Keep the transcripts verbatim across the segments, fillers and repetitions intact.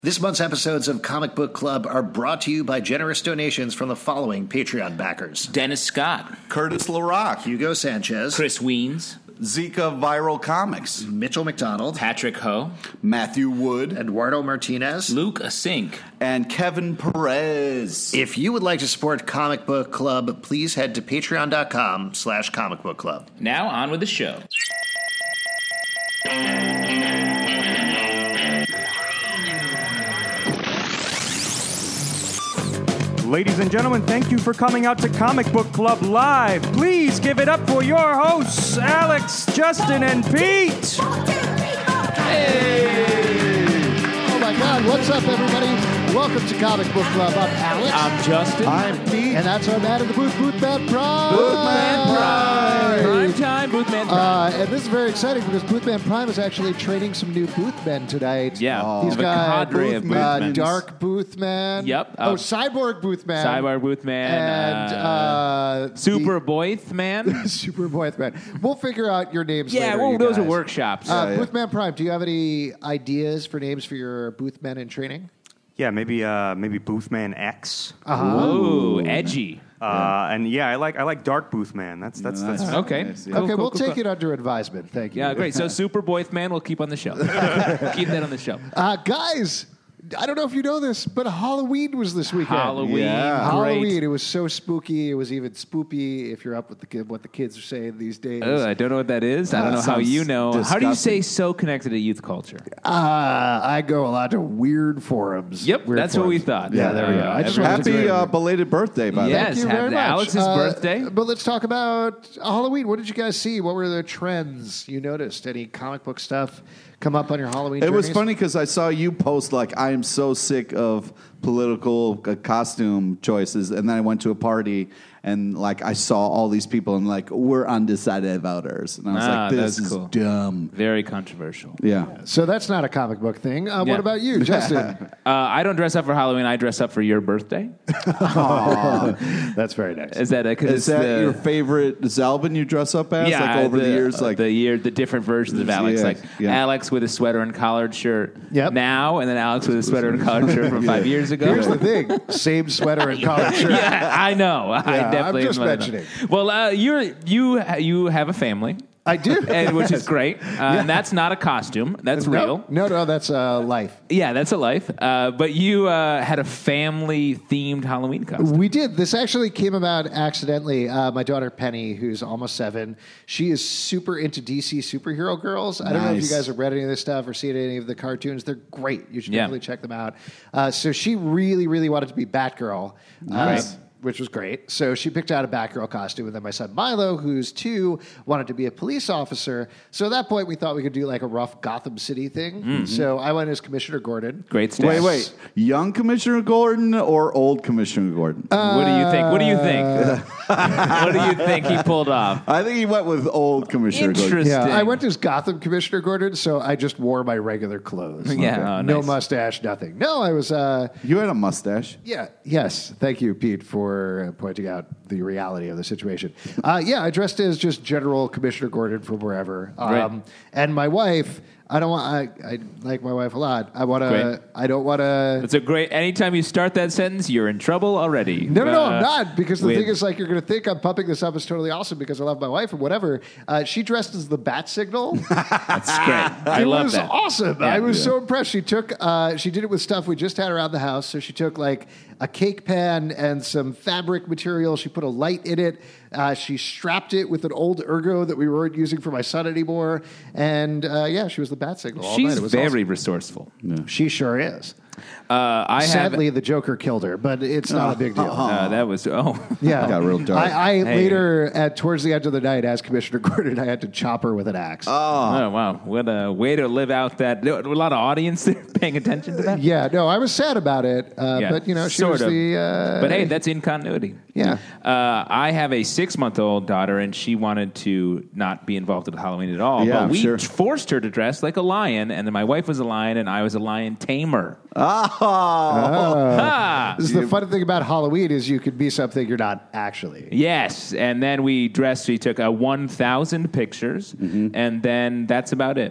This month's episodes of Comic Book Club are brought to you by generous donations from the following Patreon backers: Dennis Scott, Curtis LaRock, Hugo Sanchez, Chris Weens, Zika Viral Comics, Mitchell McDonald, Patrick Ho, Matthew Wood, Eduardo Martinez, Luke Asink, and Kevin Perez. If you would like to support Comic Book Club, please head to patreon.com slash comic book club. Now on with the show. Ladies and gentlemen, thank you for coming out to Comic Book Club Live. Please give it up for your hosts, Alex, Justin, and Pete. Hey! Oh my God, what's up, everybody? Welcome to Comic Book Club. I'm Alex. I'm Justin. I'm Pete. And that's our man in the booth, Boothman Prime. Boothman Prime. Prime time, Boothman Prime. Uh, and this is very exciting because Boothman Prime is actually training some new Boothmen tonight. Yeah. Oh. He's The got cadre of uh, Boothmans. Dark Boothman. Yep. oh, Uh, Cyborg Boothman. Cyborg Boothman. And uh, uh, Super Boythman. Super Boythman. We'll figure out your names Yeah, later, well, you those guys. are workshops. Uh, Yeah, yeah. Boothman Prime, do you have any ideas for names for your Boothman in training? Yeah, maybe uh, maybe Boothman X. Ooh, edgy. Uh, and yeah, I like I like Dark Boothman. That's that's that's. Nice. Okay. Nice, yeah. Cool, Okay, cool, we'll cool, take cool. it under advisement. Thank you. Yeah, great. So Super Boythman we'll keep on the show. Keep that on the show. Uh, guys, I don't know if you know this, but Halloween was this weekend. Halloween. Yeah. Great. Halloween. It was so spooky. It was even spoopy if you're up with the kid, what the kids are saying these days. Oh, I don't know what that is. I don't That know how sounds you know. How do you disgusting. say so connected to youth culture? Uh, I go a lot to weird forums. Yep, Weird that's what we forums. thought. Yeah, there we go. Uh, I just everyone's wanted to Happy do it. uh, belated birthday, by the way. Yes. Thank you happy very much. Alex's Uh, birthday. But let's talk about Halloween. What did you guys see? What were the trends you noticed? Any comic book stuff come up on your Halloween It was journeys? funny because I saw you post, like, I am so sick of political uh, costume choices. And then I went to a party and, like, I saw all these people and, like, we're undecided voters. And I was Ah, like, this that's is cool. dumb. Very controversial. Yeah. So that's not a comic book thing. Uh, Yeah. What about you, Justin? Uh, I don't dress up for Halloween. I dress up for your birthday. That's very nice. Is that a, 'cause Is it's that the, your favorite Zalvin you dress up as? yeah, like, over the, the years? Like, the year, the different versions of Alex, Yeah, like yeah. Alex with a sweater and collared shirt Yep. now, and then Alex with a sweater and collared shirt from five years ago. Here's the thing: same sweater and collared shirt. Yeah, I know. I Yeah, I'm definitely just am one of mentioning. them. Well, uh, you're you you have a family, I do, and, which is great. Uh, And that's not a costume. That's no, real. No, no, that's uh, life. Yeah, that's a life. Uh, but you uh, had a family-themed Halloween costume. We did. This actually came about accidentally. Uh, my daughter Penny, who's almost seven, she is super into D C superhero girls. I don't know if you Nice. guys have read any of this stuff or seen any of the cartoons. They're great. You should Yeah. definitely check them out. Uh, so she really, really wanted to be Batgirl. Nice. Uh, which was great. So she picked out a Batgirl costume, and then my son Milo, who's two, wanted to be a police officer. So at that point, we thought we could do like a rough Gotham City thing. So I went as Commissioner Gordon. Great stuff. wait, wait. Young Commissioner Gordon or old Commissioner Gordon? What do you think? What do you think? what do you think he pulled off? I think he went with old Commissioner Gordon. Interesting. Yeah, I went as Gotham Commissioner Gordon, so I just wore my regular clothes. Yeah, oh, no nice. mustache, nothing. No, I was. Uh, You had a mustache. yeah, yes. Thank you, Pete, for uh, pointing out the reality of the situation. Uh, yeah, I dressed as just General Commissioner Gordon from wherever. Um, Right. And my wife, I don't want. I, I like my wife a lot. I want Great. to. I don't want to. It's a great. Anytime you start that sentence, you're in trouble already. No, no, no, I'm Uh, not. Because the with- thing is, like, you're going to think I'm pumping this up as totally awesome because I love my wife or whatever. Uh, she dressed as the Bat Signal. That's great. I it love was that. awesome. Yeah. I was Yeah. so impressed. She took, uh, she did it with stuff we just had around the house. So she took like a cake pan and some fabric material. She put a light in it. Uh, she strapped it with an old ergo that we weren't using for my son anymore. And uh, yeah, she was the Bat Signal all night. She's It was very resourceful. awesome. She sure is. Uh, I Sadly, have. the Joker killed her, but it's not a big deal. Uh, that was oh. Yeah, Got real dark. I, I Hey. later, at towards the end of the night, as Commissioner Gordon, I had to chop her with an axe. Oh wow! What a way to live out that. A lot of audience there paying attention to that. yeah, no, I was sad about it, uh, Yeah, but you know, she sort was of. the. Uh, But hey, that's in continuity. Yeah. Uh, I have a six-month-old daughter, and she wanted to not be involved with Halloween at all. Yeah, but I'm we sure. forced her to dress like a lion, and then my wife was a lion, and I was a lion tamer. Oh. Ha! This is the fun thing about Halloween is you can be something you're not actually. Yes, and then we dressed. We took uh, one thousand pictures, and then that's about it.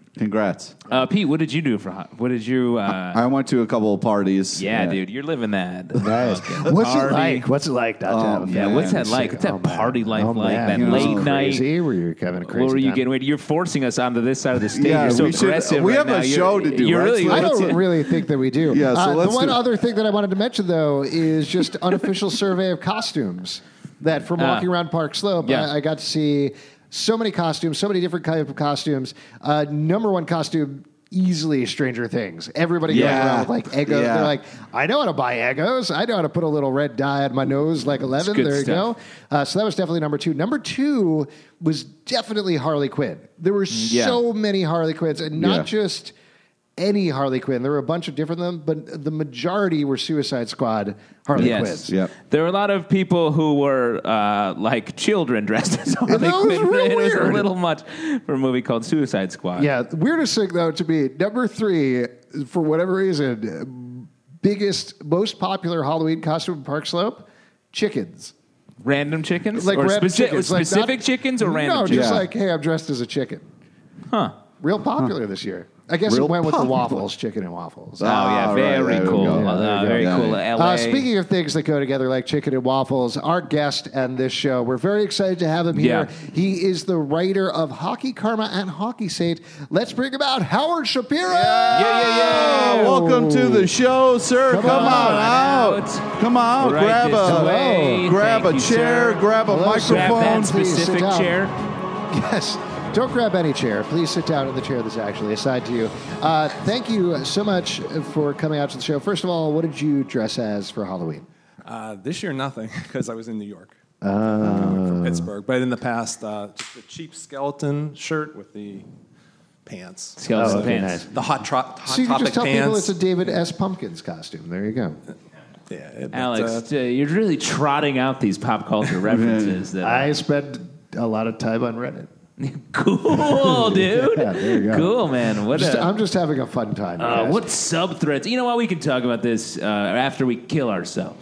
Congrats. Uh, Pete, what did you do for? What did you? Uh, I went to a couple of parties. yeah, dude, you're living that. Nice. Okay. What's Party. it like? What's it like not to have a Yeah, family? what's that like? What's that Oh, man. party life Oh, like? man. That You know, late it's night. crazy? Were you having a crazy What were you time? getting? Wait, you're forcing us onto this side of the stage. Yeah, you're so we should- aggressive. we right have a now. show You're- to do, You're right? really. So I let's- don't really think that we do. Yeah, so uh, let's the one do- other thing that I wanted to mention, though, is just unofficial survey of costumes. That from Ah. walking around Park Slope, Yeah. I, I got to see so many costumes, so many different kinds of costumes. Uh, number one costume, easily Stranger Things. Everybody going Yeah. around with like Eggos. Yeah. They're like, I know how to buy Eggos. I know how to put a little red dye on my nose like eleven. good There you stuff. go. Uh, so that was definitely number two. Number two was definitely Harley Quinn. There were yeah. so many Harley Quinns, and not Yeah. just any Harley Quinn. There were a bunch of different them, but the majority were Suicide Squad Harley Yes. Quinns. Yep. There were a lot of people who were uh, like children dressed as Harley that was Quinn. real It was a weird. little much for a movie called Suicide Squad. Yeah, the weirdest thing though to me, number three, for whatever reason, biggest, most popular Halloween costume in Park Slope, chickens. Random chickens? Like or random speci- chickens. Like specific not- chickens or random No, chickens? just Yeah. like, hey, I'm dressed as a chicken. Huh. Real popular this year. I guess Real it went with the popular. waffles, chicken and waffles. Oh, yeah, Ah, right, very there we cool. go. Uh, There we go. very Yeah, cool. yeah. L A. Uh, speaking of things that go together like chicken and waffles, our guest and this show, we're very excited to have him here. Yeah. He is the writer of Hockey Karma and Hockey Saint. Let's bring him out, Howard Shapiro. Yeah, yeah, yeah. Oh, welcome to the show, sir. Come Come, on on, out. out. Come on, Right grab this a way. grab Thank a you, chair, sir. grab a Hello, sir. Grab microphone. that Please sit specific down. chair. Yes. Don't grab any chair. Please sit down in the chair that's actually assigned to you. Uh, thank you so much for coming out to the show. First of all, what did you dress as for Halloween? Uh, this year, nothing, because I was in New York uh, from Pittsburgh. But in the past, uh, just a cheap skeleton shirt with the pants. Skeleton Oh, okay, pants. nice. The hot, tro- hot So you can topic just tell people pants. it's a David S. Pumpkins costume. There you go. yeah, it, Alex, uh, uh, you're really trotting out these pop culture references. That I spend a lot of time on Reddit. cool, dude. Yeah, there you go. Cool, man. What Just, a, I'm just having a fun time. uh, guys. what subthreads? You know what? We can talk about this uh, after we kill ourselves.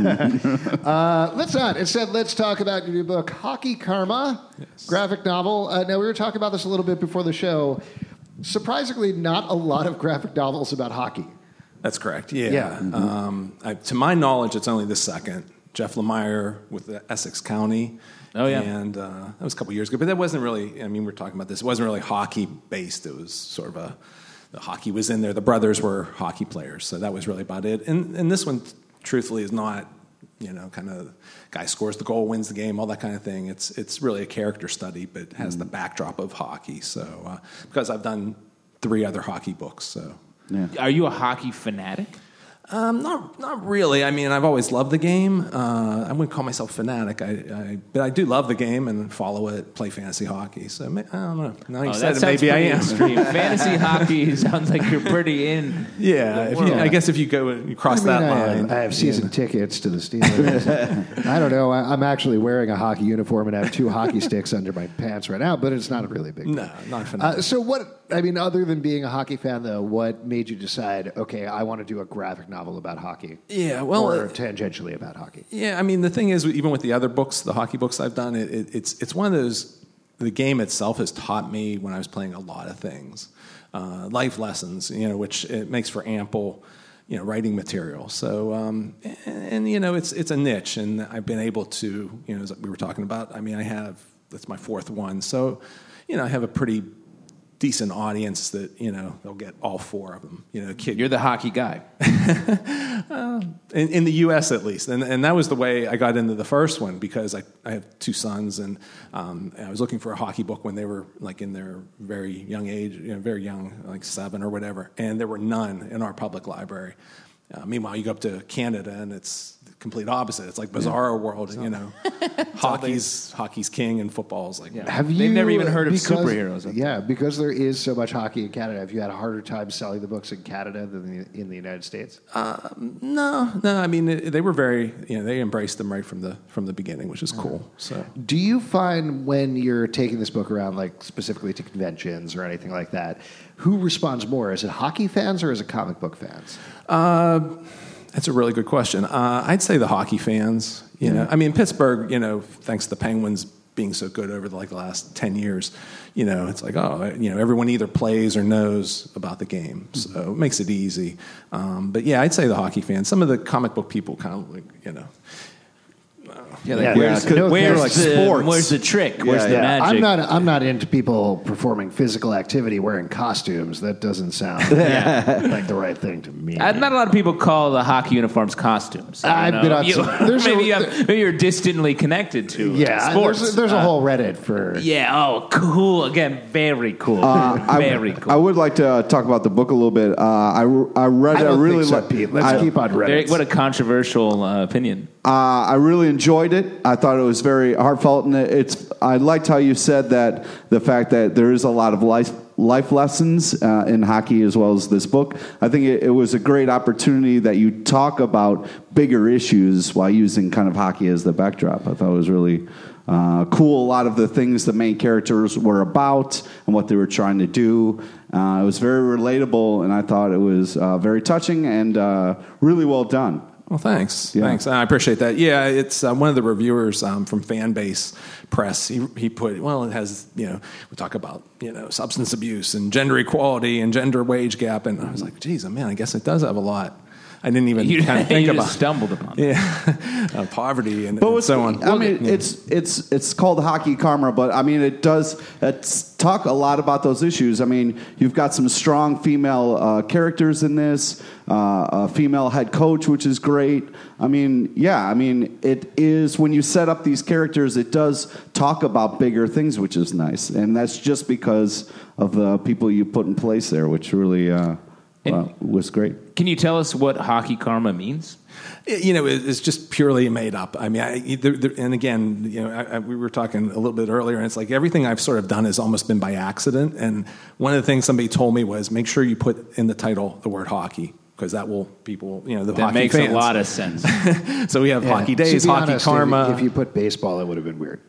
Uh, let's not. Instead, let's talk about your new book, Hockey Karma, graphic novel. Uh, now, we were talking about this a little bit before the show. Surprisingly, not a lot of graphic novels about hockey. That's correct. Yeah. Yeah. Um, I, to my knowledge, it's only the second. Jeff Lemire with the Essex County. Oh, yeah. And uh, that was a couple years ago. But that wasn't really, I mean, we were talking about this. It wasn't really hockey based. It was sort of a, the hockey was in there. The brothers were hockey players. So that was really about it. And, and this one, truthfully, is not, you know, kind of guy scores the goal, wins the game, all that kind of thing. It's it's really a character study, but has the backdrop of hockey. So uh, because I've done three other hockey books, so. Are you a hockey fanatic? Um, not not really. I mean, I've always loved the game. Uh, I wouldn't call myself fanatic, I, I, but I do love the game and follow it, play fantasy hockey. So I don't know. Now you Oh, said that it, sounds maybe I pretty am. extreme. Fantasy hockey sounds like you're pretty in. Yeah, the if you, world. I guess if you go and you cross I mean, that I line, have, I have season tickets to the Steelers. I don't know. I, I'm actually wearing a hockey uniform and I have two hockey sticks under my pants right now, but it's not a really big no, deal. not fanatic. Uh, so what, I mean, other than being a hockey fan, though, what made you decide, okay, I want to do a graphic novel about hockey? yeah, well, or uh, tangentially about hockey? yeah. I mean, the thing is, even with the other books, the hockey books I've done, it, it, it's it's one of those. The game itself has taught me when I was playing a lot of things, uh, life lessons. You know, which it makes for ample, you know, writing material. So, um, and, and you know, it's it's a niche, and I've been able to, you know, as we were talking about. I mean, I have that's my fourth one, so you know, I have a pretty decent audience that, you know, they'll get all four of them. You know, kid, You're the hockey guy. in, in the U S at least. And, and that was the way I got into the first one because I, I have two sons and um, I was looking for a hockey book when they were like in their very young age, you know, very young, like seven or whatever. And there were none in our public library. Uh, meanwhile, you go up to Canada and it's the complete opposite. It's like Bizarro World, you know. hockey's hockey's king and football's like Have They've you never even heard of because- superheroes up Yeah, because there is so much hockey in Canada. Have you had a harder time selling the books in Canada than the, in the United States? no, no. I mean, it, they were very, you know, they embraced them right from the from the beginning, which is cool. So. Do you find when you're taking this book around, like specifically to conventions or anything like that, who responds more? Is it hockey fans or is it comic book fans? Uh, that's a really good question. Uh, I'd say the hockey fans. You know, I mean, Pittsburgh. You know, thanks to the Penguins being so good over the, like the last ten years. You know, it's like, oh, you know, everyone either plays or knows about the game, so it makes it easy. Um, but yeah, I'd say the hockey fans. Some of the comic book people kind of like, you know. Yeah, like, Yeah, where's, yeah, no where's, like the, sports. where's the trick? Where's Yeah, the yeah. magic? I'm not. I'm not into people performing physical activity wearing costumes. That doesn't sound like the right thing to me. Uh, not a lot of people call the hockey uniforms costumes. I I've don't been know. on You- some- there's maybe, a- you have, maybe you're distantly connected to yeah, sports. there's, there's a Uh, whole Reddit for. Yeah. Oh, cool. Again, very cool. I, very cool. I would like to uh, talk about the book a little bit. Uh, I, I read I a don't really think so, li- Pete. Let's I- keep on Very- Reddit. what a controversial uh, opinion. Uh, I really enjoyed it. I thought it was very heartfelt, and it's. I liked how you said that the fact that there is a lot of life life lessons uh, in hockey as well as this book. I think it, it was a great opportunity that you talk about bigger issues while using kind of hockey as the backdrop. I thought it was really uh, cool. A lot of the things the main characters were about and what they were trying to do. Uh, it was very relatable, and I thought it was uh, very touching and uh, really well done. Well, thanks. Yeah. Thanks. I appreciate that. Yeah, it's uh, one of the reviewers um, from Fanbase Press. He, he put, well, it has, you know, we talk about, you know, substance abuse and gender equality and gender wage gap. And I was like, geez, oh, man, I guess it does have a lot. I didn't even You, kind of think you about just stumbled upon it. yeah, uh, poverty and, But and what's- so on. I mean, it's it's it's called hockey karma, but I mean, it does it's talk a lot about those issues. I mean, you've got some strong female uh, characters in this, uh, a female head coach, which is great. I mean, yeah, I mean, it is when you set up these characters, it does talk about bigger things, which is nice, and that's just because of the people you put in place there, which really uh, uh, was great. Can you tell us what hockey karma means? You know, it- it's just purely made up. I mean, I, there, there, and again, you know, I, I, we were talking a little bit earlier, and it's like everything I've sort of done has almost been by accident. And one of the things somebody told me was make sure you put in the title the word hockey, because that will people, you know, the That hockey makes fans. a lot of sense. So we have Yeah. hockey To days, be hockey honest, karma. If, if you put baseball, it would have been weird.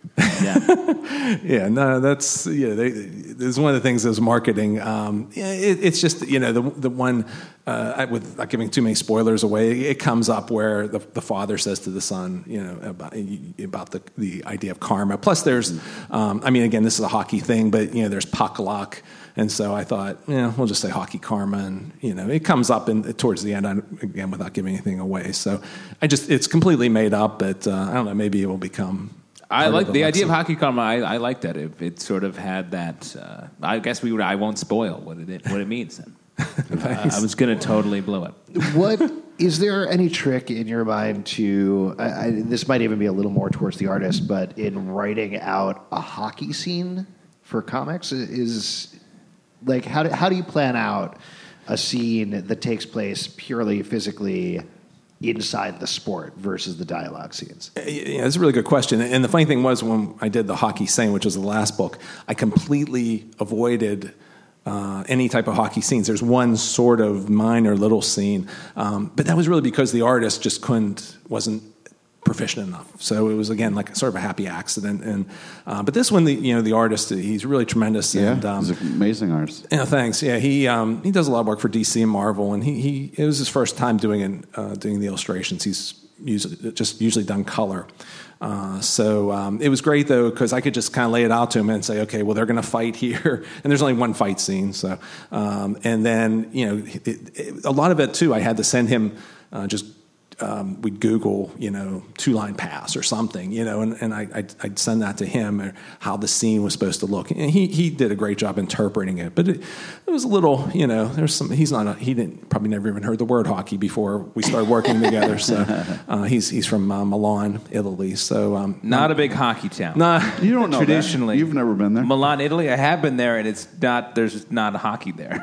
Yeah. Yeah, no, that's yeah. They, there's one of the things is marketing. Um, yeah, it, it's just you know the the one uh, I, with not giving too many spoilers away. It comes up where the, the father says to the son, you know, about about the the idea of karma. Plus, there's, um, I mean, again, this is a hockey thing, but you know, there's puck luck. And so I thought, yeah, we'll just say hockey karma, and you know, it comes up in towards the end I, again without giving anything away. So I just it's completely made up, but uh, I don't know. Maybe it will become. I part like of the idea of lexicon. hockey karma. I, I like that. It, it sort of had that. Uh, I guess we would. I won't spoil what it what it means. Then uh, I was going to totally blow it. What is there any trick in your mind to? I, I, this might even be a little more towards the artist, but in writing out a hockey scene for comics is like how do, how do you plan out a scene that takes place purely physically inside the sport versus the dialogue scenes? Yeah, that's a really good question. And the funny thing was, when I did the Hockey Saint, which was the last book, I completely avoided uh, any type of hockey scenes. There's one sort of minor little scene, um, but that was really because the artist just couldn't, wasn't proficient enough. So it was again like sort of a happy accident. And uh, but this one, the you know the artist, he's really tremendous. Yeah, and, um, he's an amazing artist. yeah, thanks. Yeah, he um, he does a lot of work for D C and Marvel, and he, he it was his first time doing it, uh, doing the illustrations. He's usually just usually done color. Uh, so um, it was great though because I could just kind of lay it out to him and say, okay, well they're going to fight here, and there's only one fight scene. So um, and then you know it, it, a lot of it too, I had to send him uh, just. Um, we'd Google, you know, two-line pass or something, you know, and, and I, I'd, I'd send that to him, or how the scene was supposed to look. And he, he did a great job interpreting it. But it, it was a little, you know, there's some, he's not, a, he didn't, probably never even heard the word hockey before we started working together. So uh, he's he's from uh, Milan, Italy. So um, Not a big hockey town. nah, You don't know Traditionally, that. You've never been there. Milan, Italy. I have been there, and it's not. There's not hockey there.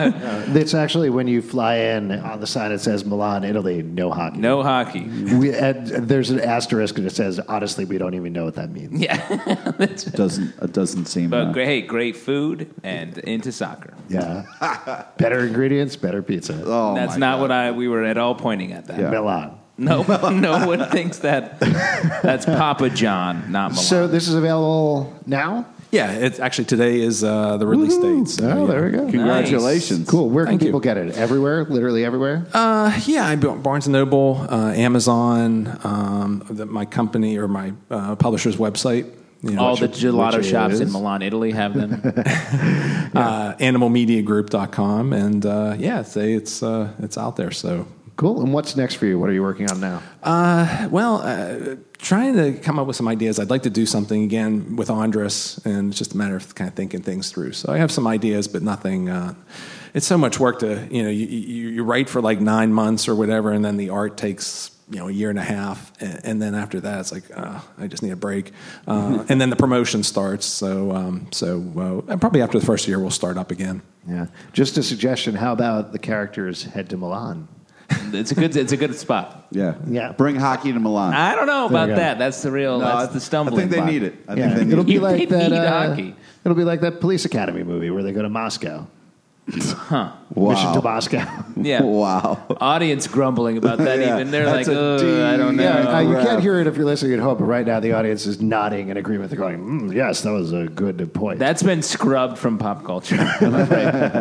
It's actually when you fly in on the sign it says Milan, Italy, no hockey. No hockey. We, and there's an asterisk and it says, honestly, we don't even know what that means. Yeah, That's- It doesn't it doesn't seem. but uh, great, hey, great food and into soccer. Yeah. Better ingredients, better pizza. oh That's my not God. what I. We were at all pointing at that. Yeah. Milan. No, no one thinks that. That's Papa John, not Milan. So this is available now? yeah, it's actually today is uh, the release date. So, Oh, yeah. there we go. Congratulations. Cool. Where can Thank you. people get it? Everywhere? Literally everywhere? Uh, yeah, I bought Barnes and Noble, uh, Amazon, um, the, my company or my uh, publisher's website. You know, All the which- gelato which shops is- in Milan, Italy have them. uh, animal media group dot com, and uh, yeah, say it's uh, it's out there. So Cool. And what's next for you? What are you working on now? Uh, well, uh, trying to come up with some ideas. I'd like to do something again with Andres, and it's just a matter of kind of thinking things through. So I have some ideas, but nothing. Uh, it's so much work to, you know, you, you, you write for like nine months or whatever, and then the art takes, you know, a year and a half, and, and then after that, it's like, uh, I just need a break, uh, and then the promotion starts. So, um, so uh, probably after the first year, we'll start up again. Yeah. Just a suggestion. How about the characters head to Milan? It's a good. It's a good spot. Yeah. Yeah. Bring hockey to Milan. I don't know about you go. that. That's the real. No, that's I- the stumbling I think they block. need it. I Yeah. think they need It'll it. be You- like they that. need Uh, hockey. it'll be like that Police Academy movie where they go to Moscow. Huh? Wow. Mission to Moscow. Yeah. Wow. Audience grumbling about that. Yeah. Even they're like, That's a oh, I don't know. Yeah, uh, you Right. can't hear it if you're listening at home, but right now the audience is nodding in agreement. They're going, mm, yes, that was a good point. That's been scrubbed from pop culture. I'm afraid.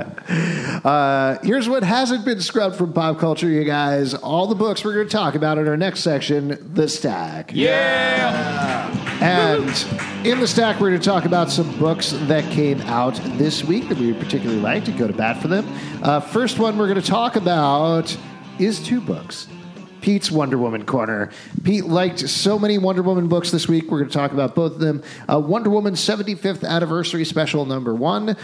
Uh, here's what hasn't been scrubbed from pop culture, you guys. All the books we're going to talk about in our next section, The Stack. Yeah. And in The Stack, we're going to talk about some books that came out this week that we particularly liked and go to bat for them. Uh, first one we're going to talk about is two books. Pete's Wonder Woman Corner. Pete liked so many Wonder Woman books this week. We're going to talk about both of them. Uh, Wonder Woman seventy-fifth Anniversary Special number one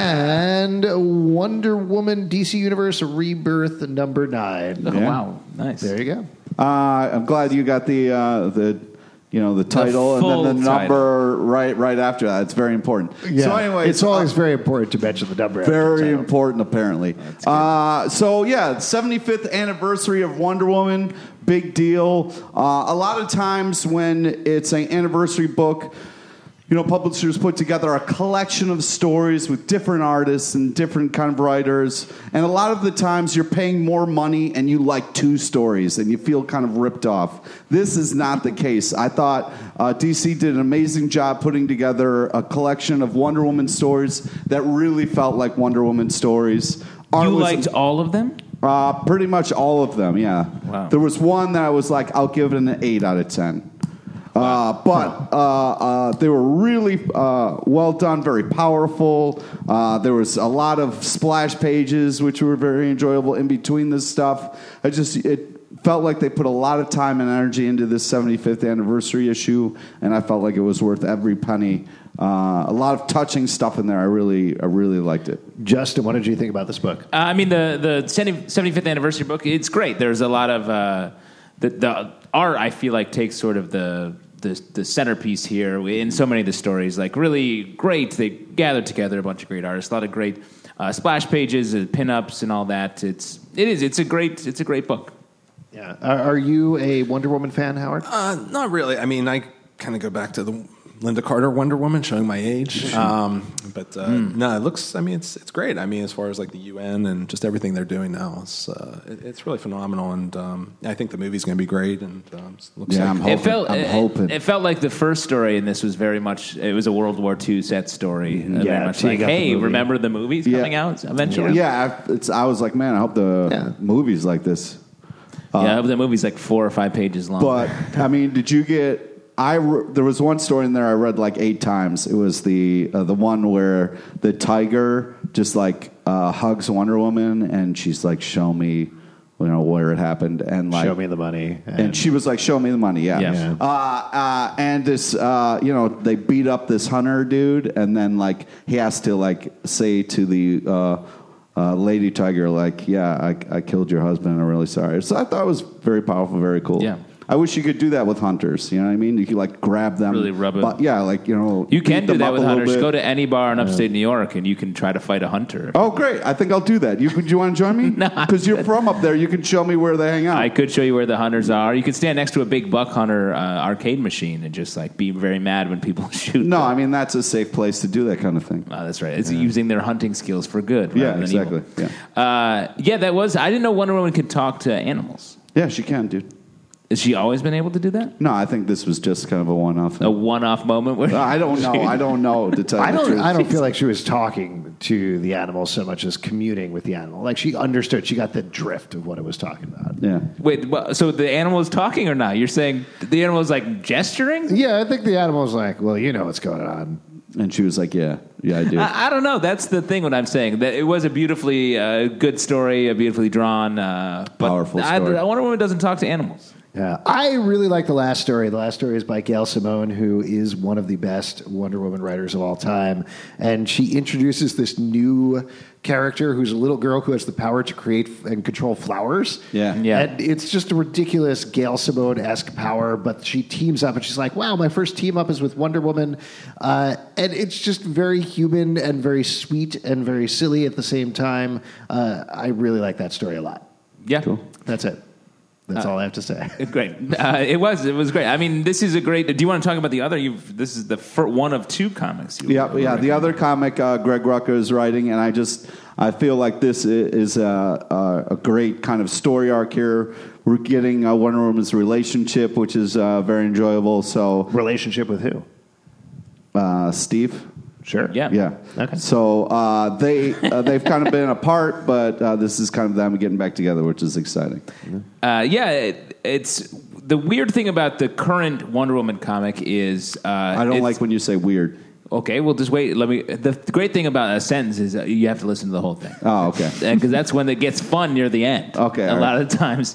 and Wonder Woman D C Universe Rebirth number nine. Oh, wow. Nice. There you go. Uh, I'm glad you got the uh, the you know the title and full then the title. number right right after that. It's very important. So anyway, it's always very important to mention the number. after the very title. important apparently. Uh, so yeah, seventy-fifth anniversary of Wonder Woman, big deal. Uh, a lot of times when it's an anniversary book, you know, publishers put together a collection of stories with different artists and different kind of writers. And a lot of the times you're paying more money and you like two stories and you feel kind of ripped off. This is not the case. I thought uh, D C did an amazing job putting together a collection of Wonder Woman stories that really felt like Wonder Woman stories. Art You was- liked all of them? uh, pretty much all of them, yeah. Wow. There was one that I was like, I'll give it an eight out of ten. Uh, but uh, uh, they were really uh, well done, very powerful. Uh, there was a lot of splash pages, which were very enjoyable in between this stuff. I just it felt like they put a lot of time and energy into this seventy-fifth anniversary issue, and I felt like it was worth every penny. Uh, a lot of touching stuff in there. I really, I really liked it. Justin, what did you think about this book? Uh, I mean, the the seventy-fifth anniversary book. It's great. There's a lot of uh, the the art. I feel like takes sort of the the the centerpiece here in so many of the stories. Like really great. They gathered together a bunch of great artists. A lot of great uh, splash pages, and pinups, and all that. It's it is. It's a great. It's a great book. Yeah. Are, are you a Wonder Woman fan, Howard? Uh, not really. I mean, I kind of go back to the Linda Carter Wonder Woman, showing my age. Um, but uh, no, it looks. I mean, it's it's great. I mean, as far as like the U N and just everything they're doing now, it's uh, it, it's really phenomenal. And um, I think the movie's going to be great. And um, it looks Yeah, like I'm It hoping. felt. I'm it, hoping. It felt like the first story in this was very much. It was a World War Two set story. Uh, Yeah, very much teeing like, up the hey, movie. remember the movie's Yeah. coming out eventually? Yeah, I, it's. I was like, man, I hope the Yeah. movie's like this. yeah. The movie's like four or five pages long. But I mean, did you get? I re- there was one story in there I read like eight times. It was the uh, the one where the tiger just like uh, hugs Wonder Woman, and she's like, "Show me, you know, where it happened," and like, Show me the money. and she was like, "Show me the money." Yeah. Yeah. Yeah. Uh, uh, and this, uh, you know, they beat up this hunter dude, and then like he has to like say to the uh, uh, lady tiger, like, "Yeah, I, I killed your husband. I'm really sorry." So I thought it was very powerful, very cool. Yeah. I wish you could do that with hunters. You know what I mean? You could like grab them, Really rub it. But yeah, like you know, You can beat do them that up with a little hunters. bit. Go to any bar in upstate New York, and you can try to fight a hunter. Oh, great! I think I'll do that. You could. Do you want to join me? No, I'm because you're good. from up there. You can show me where they hang out. I could show you where the hunters are. You could stand next to a big buck hunter uh, arcade machine and just like be very mad when people shoot. no, them. I mean that's a safe place to do that kind of thing. Oh, that's right. It's using their hunting skills for good. Yeah, rather than exactly. evil. Uh, yeah, that was. I didn't know Wonder Woman could talk to animals. Yeah, she can, dude. Has she always been able to do that? No, I think this was just kind of a one-off. A one-off moment where I don't know. I don't know to tell you I the don't. truth. I don't feel like she was talking to the animal so much as communing with the animal. Like she understood. She got the drift of what it was talking about. Yeah. Wait, well, so the animal is talking or not? You're saying the animal is like gesturing? Yeah, I think the animal was like, "Well, you know what's going on." And she was like, "Yeah, yeah, I do." I, I don't know. That's the thing. What I'm saying that it was a beautifully uh, good story, a beautifully drawn, uh, but Powerful I, story. I Wonder Woman doesn't talk to animals. Yeah, I really like the last story. The last story is by Gail Simone, who is one of the best Wonder Woman writers of all time. And she introduces this new character who's a little girl who has the power to create and control flowers. Yeah. Yeah. And it's just a ridiculous Gail Simone-esque power, but she teams up and she's like, wow, my first team up is with Wonder Woman. Uh, and it's just very human and very sweet and very silly at the same time. Uh, I really like that story a lot. Yeah. That's it. That's all I have to say. Great. Uh, it was. It was great. I mean, this is a great. Do you want to talk about the other? You've, this is the fir- one of two comics. You Yeah, yeah. The other comic uh, Greg Rucka is writing, and I just I feel like this is a, a, a great kind of story arc here. We're getting uh, Wonder Woman's relationship, which is uh, very enjoyable. So, Relationship with who? uh, Steve. Sure. Yeah. Yeah. Okay. So uh, they uh, they've kind of been apart, but uh, this is kind of them getting back together, which is exciting. Uh, yeah. It, it's the weird thing about the current Wonder Woman comic is uh, I don't it's- like when you say weird. Okay, well, just wait. Let me. The, the great thing about a sentence is uh, you have to listen to the whole thing. Oh, okay. Because that's when it gets fun near the end. Okay, a all lot right. of the times,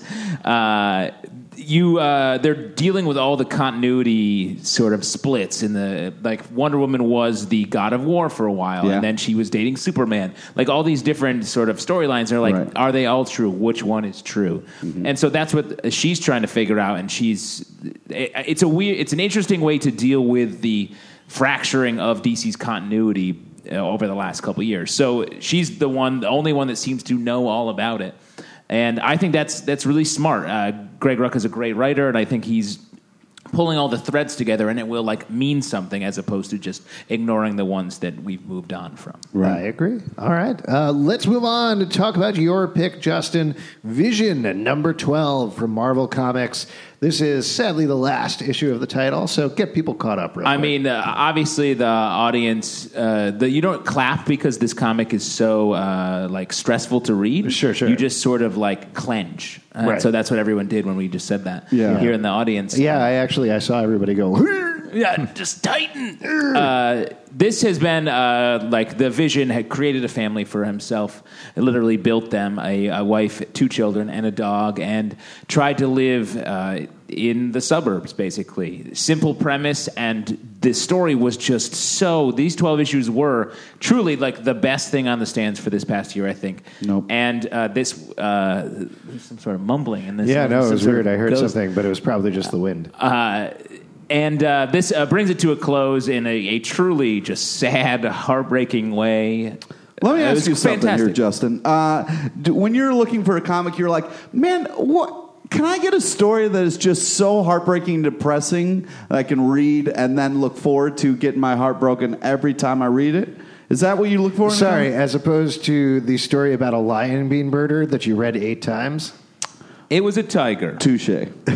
uh, you uh, they're dealing with all the continuity sort of splits in the like Wonder Woman was the God of War for a while, Yeah. and then she was dating Superman. Like all these different sort of storylines are like, Right. are they all true? Which one is true? Mm-hmm. And so that's what she's trying to figure out. And she's it's a weird, it's an interesting way to deal with the fracturing of D C's continuity uh, over the last couple of years. So she's the one, the only one that seems to know all about it, and I think that's that's really smart. Uh, Greg Rucka is a great writer, and I think he's pulling all the threads together, and it will like mean something as opposed to just ignoring the ones that we've moved on from. I agree. All right. Uh, let's move on to talk about your pick, Justin. Vision, number twelve from Marvel Comics. This is sadly the last issue of the title, so get people caught up real I quick. mean, uh, obviously the audience, uh, the, you don't clap because this comic is so uh, like stressful to read. Sure, sure. You just sort of like clench. Uh, Right. So that's what everyone did when we just said that Yeah. here in the audience. Yeah, I actually I saw everybody go. Yeah, just tighten. Uh, this has been uh, like the Vision had created a family for himself. It literally built them a, a wife, two children, and a dog, and tried to live uh, in the suburbs. Basically, simple premise, and the story was just so. These twelve issues were truly like the best thing on the stands for this past year, I think. Nope. And uh, this, uh, there's some sort of mumbling in this. Yeah, no, it some was sort weird. of I heard ghost. something, but it was probably just the wind. Uh, and uh, this uh, brings it to a close in a, a truly just sad, heartbreaking way. Let me Uh, it ask was you something fantastic. here, Justin. Uh, do, when you're looking for a comic, you're like, man, what? Can I get a story that is just so heartbreaking and depressing that I can read and then look forward to getting my heart broken every time I read it? Is that what you look for? in a Sorry, comic? as opposed to the story about a lion being murdered that you read eight times. It was a tiger. Touche.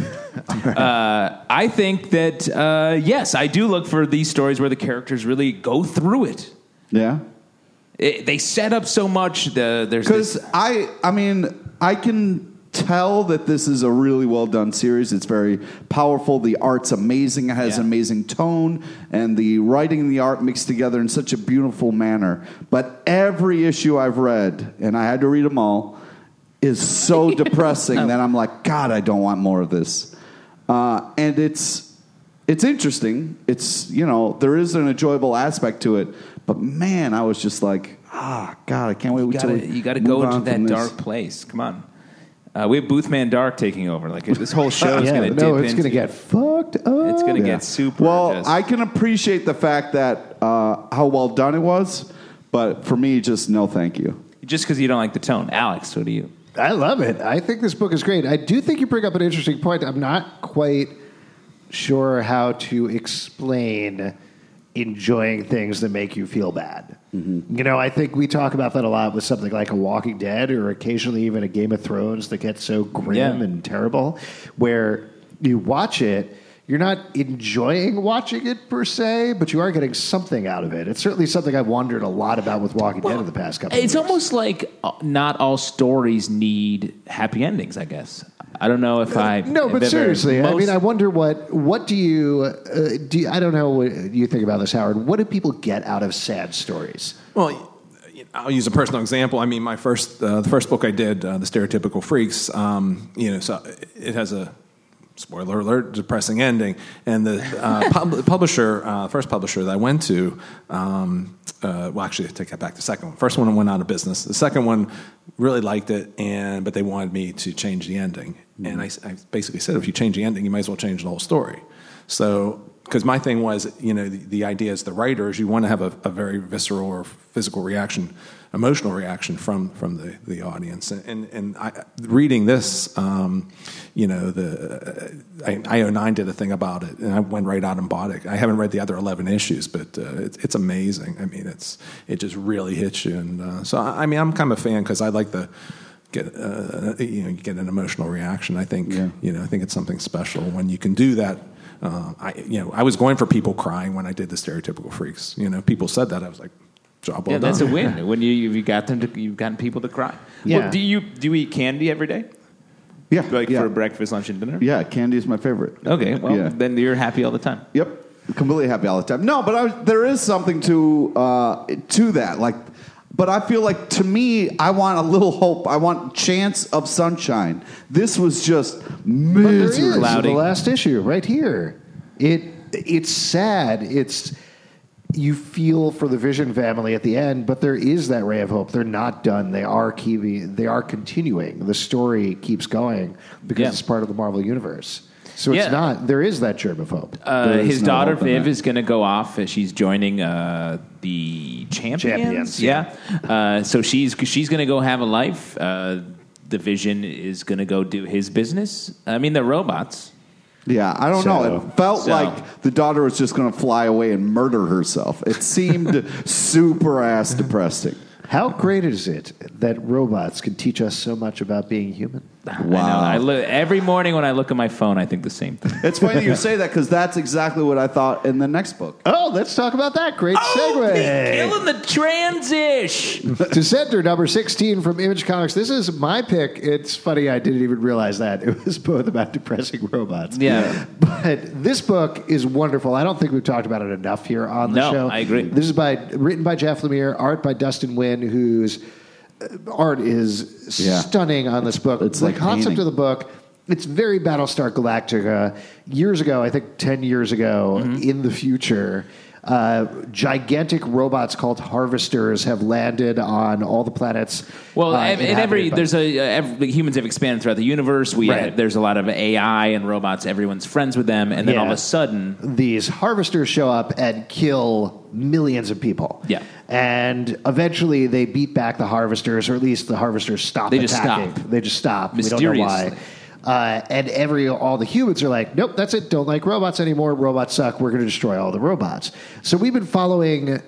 Uh, I think that, uh, yes, I do look for these stories where the characters really go through it. Yeah. It, they set up so much. The, there's Because this, I, I mean, I can tell that this is a really well done series. It's very powerful. The art's amazing. It has Yeah. an amazing tone, and the writing and the art mixed together in such a beautiful manner. But every issue I've read, and I had to read them all, is so depressing that I'm like, God, I don't want more of this. Uh, and it's it's interesting. It's, you know, there is an enjoyable aspect to it. But man, I was just like, ah, God, I can't wait you until gotta, we you gotta move go on into that from this. dark place. Come on. Uh, we have Boothman Dark taking over. Like this whole show is yeah, going to no, dip it's into. going to get fucked up. It's going to Yeah. get super. Well, just- I can appreciate the fact that uh, how well done it was, but for me, just no thank you. just because you don't like the tone. Alex, what do you? I love it. I think this book is great. I do think you bring up an interesting point. I'm not quite sure how to explain enjoying things that make you feel bad. Mm-hmm. You know, I think we talk about that a lot with something like A Walking Dead or occasionally even a Game of Thrones that gets so grim Yeah. and terrible, where you watch it, you're not enjoying watching it per se, but you are getting something out of it. It's certainly something I've wondered a lot about with Walking well, Dead in the past couple of It's years. almost like not all stories need happy endings, I guess. I don't know if I... No, but seriously, most... I mean, I wonder what what do you... Uh, do you, I don't know what you think about this, Howard. What do people get out of sad stories? Well, I'll use a personal example. I mean, my first, uh, the first book I did, uh, The Stereotypical Freaks, um, you know, so it has a... spoiler alert, depressing ending. And the uh, pub- publisher, uh, first publisher that I went to, um, uh, well, actually, I take that back. The second one. First one went out of business. The second one really liked it, and but they wanted me to change the ending. Mm-hmm. And I, I basically said, if you change the ending, you might as well change the whole story. So, because my thing was, you know, the, the idea as the writer is you want to have a, a very visceral or physical reaction, emotional reaction from from the, the audience. And and, and I, reading this, um, you know, the I O nine did a thing about it, and I went right out and bought it. I haven't read the other eleven issues, but uh, it's it's amazing. I mean, it's it just really hits you. And uh, so, I, I mean, I'm kind of a fan because I like the get uh, you know you get an emotional reaction. I think yeah. you know I think it's something special when you can do that. Uh, I you know I was going for people crying when I did The Stereotypical Freaks. You know, people said that. I was like, job well yeah, done. that's a win. When you you got them to, you've gotten people to cry. Yeah. Well, do you do you eat candy every day? Yeah, like yeah. for breakfast, lunch, and dinner. Yeah, candy is my favorite. Okay, well yeah. then you're happy all the time. Yep, completely happy all the time. No, but I was, there is something to uh, to that. Like, but I feel like to me, I want a little hope. I want chance of sunshine. This was just miserable. But there is Cloudy. The last issue right here. It it's sad. It's you feel for the Vision family at the end, but there is that ray of hope. They're not done. They are keeping. They are continuing. The story keeps going because yeah. it's part of the Marvel universe. So yeah. it's not. There is that germ of hope. Uh, his no daughter hope Viv is going to go off. She's joining uh, the Champions. Champions, yeah. Uh, so she's she's going to go have a life. Uh, the Vision is going to go do his business. I mean, they're robots. Yeah, I don't So- know. It felt so- like the daughter was just going to fly away and murder herself. It seemed super ass depressing. How great is it that robots can teach us so much about being human? Wow. I know. I look, every morning when I look at my phone, I think the same thing. It's funny you say that because that's exactly what I thought in the next book. Oh, let's talk about that. Great segue. Killing the transish. Dissenter number sixteen from Image Comics. This is my pick. It's funny, I didn't even realize that. It was both about depressing robots. Yeah. But this book is wonderful. I don't think we've talked about it enough here on the No, show. I agree. This is by written by Jeff Lemire, art by Dustin Nguyen, whose art is Yeah. stunning on this book. It's the like concept painting. of the book, it's very Battlestar Galactica. Years ago, I think ten years ago, Mm-hmm. in the future, uh, gigantic robots called harvesters have landed on all the planets. Well, uh, ev- in every inhabited by- there's a uh, every, humans have expanded throughout the universe. We Right. there's a lot of A I and robots. Everyone's friends with them, and then Yeah. all of a sudden, these harvesters show up and kill millions of people. Yeah. And eventually they beat back the harvesters, or at least the harvesters stop They just attacking. stop. They just stop. We don't know why. Mysteriously. Uh, and every all the humans are like, nope, that's it. Don't like robots anymore. Robots suck. We're going to destroy all the robots. So we've been following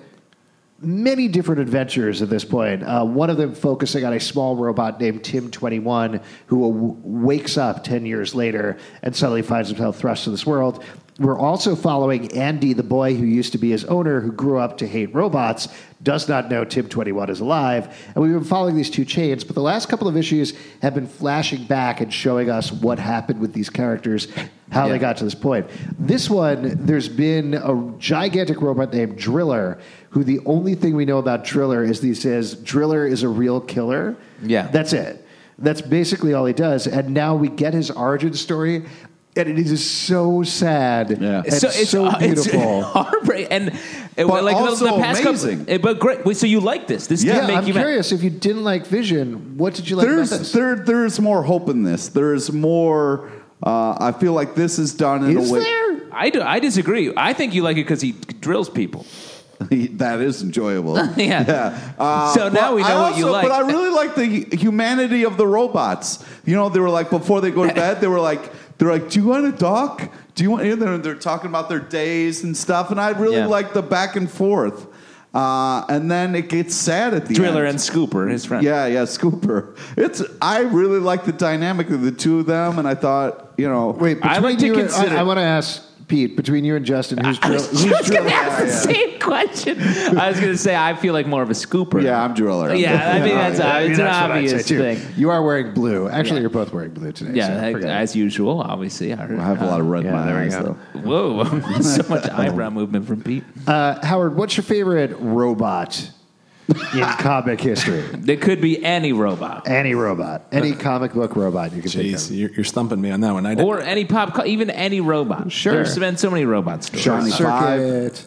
many different adventures at this point. Uh, one of them focusing on a small robot named Tim twenty-one who w- wakes up ten years later and suddenly finds himself thrust to this world. We're also following Andy, the boy who used to be his owner, who grew up to hate robots, does not know Tim twenty-one is alive. And we've been following these two chains, but the last couple of issues have been flashing back and showing us what happened with these characters, how Yeah. they got to this point. This one, there's been a gigantic robot named Driller, who the only thing we know about Driller is that he says Driller is a real killer. Yeah. That's it. That's basically all he does. And now we get his origin story, and it is so sad Yeah. and so, uh, beautiful. It's heartbreak, and it, But like the- also the, past amazing. couple. But great. Wait, so you like this? This Yeah, didn't make I'm you mad. curious, if you didn't like Vision, what did you like There's about this? there there's more hope in this. There's more. Uh, I feel like this is done in Is a way there? I do. I disagree. I think you like it because he drills people. that is enjoyable. Yeah. Uh, So now but we know I what you also- like. But I really like the humanity of the robots. You know, they were like before they go to bed, they were like, they're like, do you want to talk? Do you want? And they're, they're talking about their days and stuff. And I really Yeah. like the back and forth. Uh, and then it gets sad at the Driller end. and Scooper, his friend. Yeah, yeah, Scooper. It's I really like the dynamic of the two of them, and I thought, you know, Wait, I between like to you and, consider- I, I want to ask Pete, between you and Justin, who's I drill, was who's just going drilling? to ask the same question. I was going to say I feel like more of a Scooper. yeah, I'm Driller. Yeah, I think that's, Yeah, uh, I mean, it's an that's what I'd obvious say, too. thing. You are wearing blue. Actually, Yeah. you're both wearing blue today. Yeah, so like, forget it. as usual, obviously. I, heard, I have a lot of red in Yeah, my there we eyes, go. though. Whoa, so much eyebrow movement from Pete. Uh, Howard, what's your favorite robot in comic history? There could be any robot. Any robot, any comic book robot you can think Jeez, of. you're, you're stumping me on that one. I Or any pop, co- even any robot. Sure. There's been so many robot stories. Johnny Five. Circuit,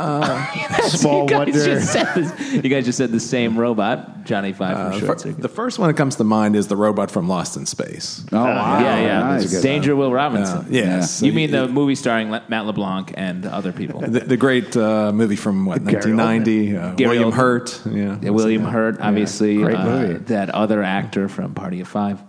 Small you guys Wonder. Just said this, you guys just said the same robot, Johnny Five Uh, from fir- Short Circuit. the first one that comes to mind is the robot from Lost in Space. Oh, wow. yeah, yeah. Nice. Danger Will Robinson. Uh, yes. You mean Uh, the movie starring Le- Matt LeBlanc and other people? the, the great uh, movie from what Gary nineteen ninety, uh, Gary William Oldman. Hurt. Yeah, Yeah, William Hurt, obviously. Great uh, movie. That other actor from Party of Five.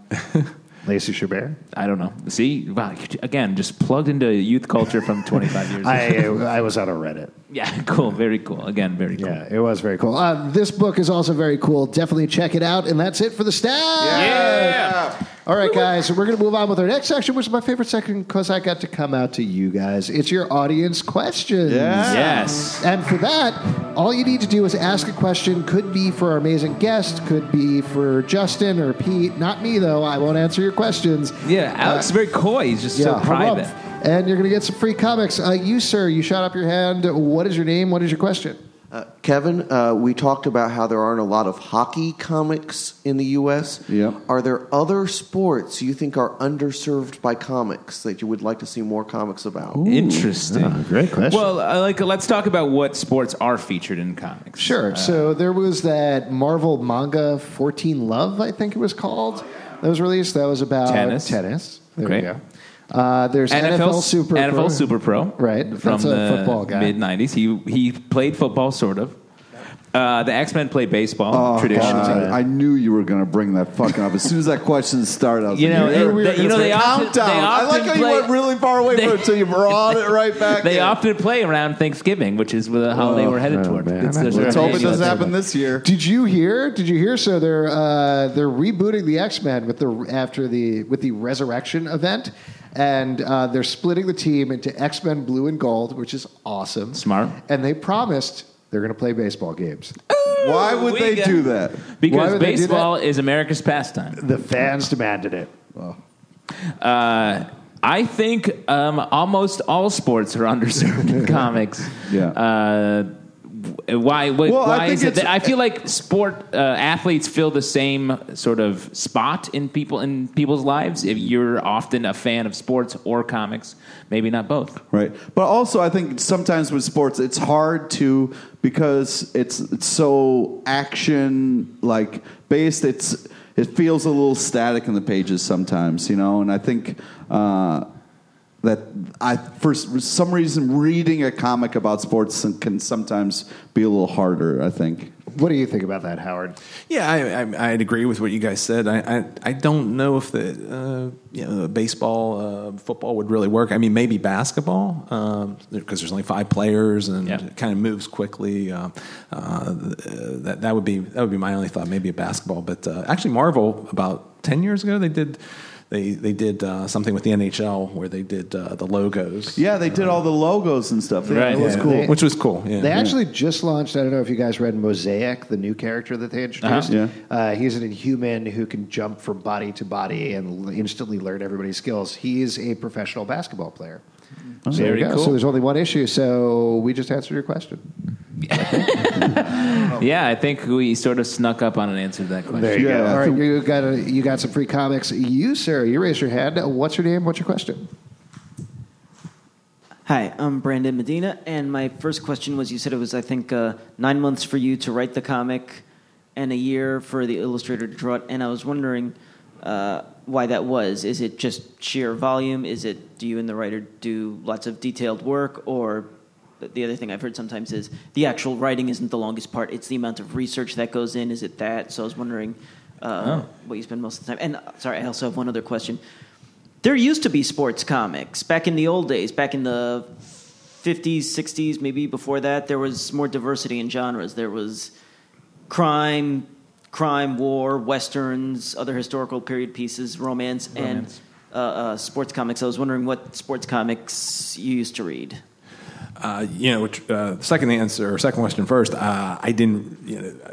Lacey Chabert. I don't know. See, wow, again, just plugged into youth culture from twenty-five years ago. I I was on a Reddit. Yeah, cool. Very cool. Again, very cool. Yeah, it was very cool. Uh, this book is also very cool. Definitely check it out. And that's it for the staff. Yeah. All right, guys. So we're going to move on with our next section, which is my favorite section because I got to come out to you guys. It's your audience questions. Yeah. Yes. And for that, all you need to do is ask a question. Could be for our amazing guest, could be for Justin or Pete. Not me, though. I won't answer your questions. Yeah, Alex is very coy. He's just so hurry private. up. And you're going to get some free comics. Uh, you, sir, you shot up your hand. What is your name? What is your question? Uh, Kevin, uh, we talked about how there aren't a lot of hockey comics in the U S Yep. Are there other sports you think are underserved by comics that you would like to see more comics about? Interesting. Oh, great question. Well, uh, like, let's talk about what sports are featured in comics. Sure. so there was that Marvel manga fourteen Love, I think it was called, that was released. That was about Tennis. Tennis. There Great. we go. Uh, there's N F L, Super N F L Pro. Super Pro, Right. From That's a the football guy. mid nineties. He he played football, sort of. Uh, the X Men played baseball traditionally. God, I knew you were going to bring that fucking up. As soon as that question started, I was You like, know, you they- were they- gonna you know, say they often- countdown. they I like often how play- you went really far away they- from it until you brought it right back. They in. often play around Thanksgiving, which is the holiday we're headed oh, toward. man. It's- there's Let's a- hope it doesn't That's happen right. this year. Did you hear? Did you hear? So they're uh, they're rebooting the X Men with the after the with the Resurrection event, and uh, they're splitting the team into X Men Blue and Gold, which is awesome. Smart. And they promised they're going to play baseball games. Why would we they got- do that? Why Because would they do baseball is America's pastime. The fans demanded it. Uh, I think um, almost all sports are underserved in comics. Yeah. Uh, why? Why, Well, I why think is it? it's- That I feel like sport uh, athletes fill the same sort of spot in people in people's lives. If you're often a fan of sports or comics, maybe not both. Right. But also, I think sometimes with sports, it's hard to, because it's, it's so action like based, it's it feels a little static in the pages sometimes, you know, and I think uh, that I, for some reason, reading a comic about sports can sometimes be a little harder, I think. What do you think about that, Howard? Yeah, I, I, I'd agree with what you guys said. I, I, I don't know if the uh, you know, baseball, uh, football would really work. I mean, maybe basketball um, because there's only five players and Yeah. it kind of moves quickly. Uh, uh, that that would be that would be my only thought. Maybe a basketball, but uh, actually, Marvel about ten years ago they did. They they did uh, something with the N H L where they did uh, the logos. Yeah, they did all the logos and stuff. Right. It was Yeah, cool. they- Which was cool. Yeah. They actually just launched, I don't know if you guys read Mosaic, the new character that they introduced. Uh-huh. Uh, he's an Inhuman who can jump from body to body and l- instantly learn everybody's skills. He's a professional basketball player. So there Very you go. cool. So there's only one issue, so we just answered your question. Yeah, I think we sort of snuck up on an answer to that question. There you Yeah, go. I All right, think- you got a, you got some free comics. You, sir, you raised your hand. What's your name? What's your question? Hi, I'm Brandon Medina, and my first question was, you said it was, I think, uh, nine months for you to write the comic and a year for the illustrator to draw it, and I was wondering uh, why that was. Is it just sheer volume? Is it, do you and the writer do lots of detailed work, or the other thing I've heard sometimes is the actual writing isn't the longest part, it's the amount of research that goes in. Is it that? So I was wondering uh, Oh. what you spend most of the time. And, uh, sorry, I also have one other question. There used to be sports comics back in the old days, back in the fifties, sixties, maybe before that, there was more diversity in genres. There was crime, crime, war, westerns, other historical period pieces, romance, Romance. and uh, uh, sports comics. I was wondering what sports comics you used to read. Uh, you know, which, uh, second answer or second question first. Uh, I didn't. You know,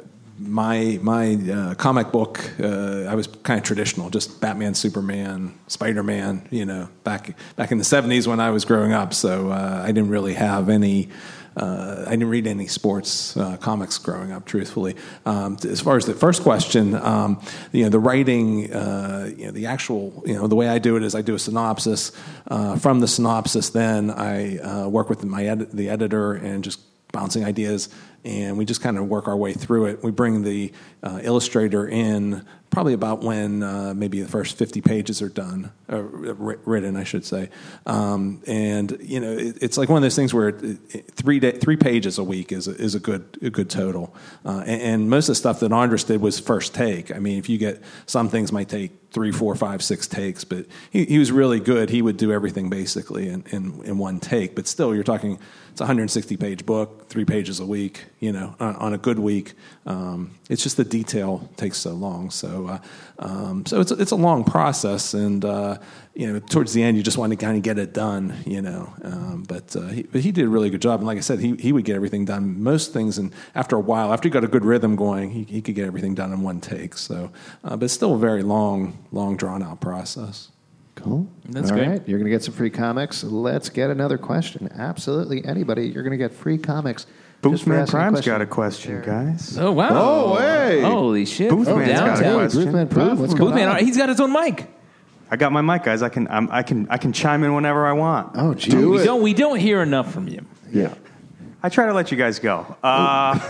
my my uh, comic book. Uh, I was kind of traditional, just Batman, Superman, Spider Man. You know, back back in the seventies when I was growing up. So uh, I didn't really have any. Uh, I didn't read any sports uh, comics growing up, truthfully. Um, as far as the first question, um, you know, the writing, uh, you know, the actual, you know, the way I do it is I do a synopsis. Uh, from the synopsis, then I uh, work with my edi- the editor and just bouncing ideas, and we just kind of work our way through it. We bring the uh, illustrator in probably about when uh, maybe the first fifty pages are done, uh, written, I should say. Um, and you know, it, it's like one of those things where it, it, three day, three pages a week is a, is a good a good total. Uh, and, and most of the stuff that Andres did was first take. I mean, if you get some things might take three, four, five, six takes, but he, he was really good. He would do everything basically in, in, in one take. But still, you're talking it's a one hundred sixty page book, three pages a week. You know, on, on a good week, um, it's just the detail takes so long. So, uh, um, so it's it's a long process, and uh, you know, towards the end, you just want to kind of get it done. You know, um, but uh, he, but he did a really good job, and like I said, he he would get everything done. Most things, and after a while, after he got a good rhythm going, he he could get everything done in one take. So, uh, but it's still a very long, long drawn out process. Cool. That's All great. right. You're going to get some free comics. Let's get another question. Absolutely anybody, you're going to get free comics. just for Boothman asking Prime's question. got a question, guys. Oh wow! Oh, hey. Holy shit! Boothman's From got a downtown. question. Boothman Prime, what's going Boothman, on? he's got his own mic. I got my mic, guys. I can I'm, I can I can chime in whenever I want. Oh, geez. Do We it. don't we don't hear enough from you. Yeah. I try to let you guys go. Uh,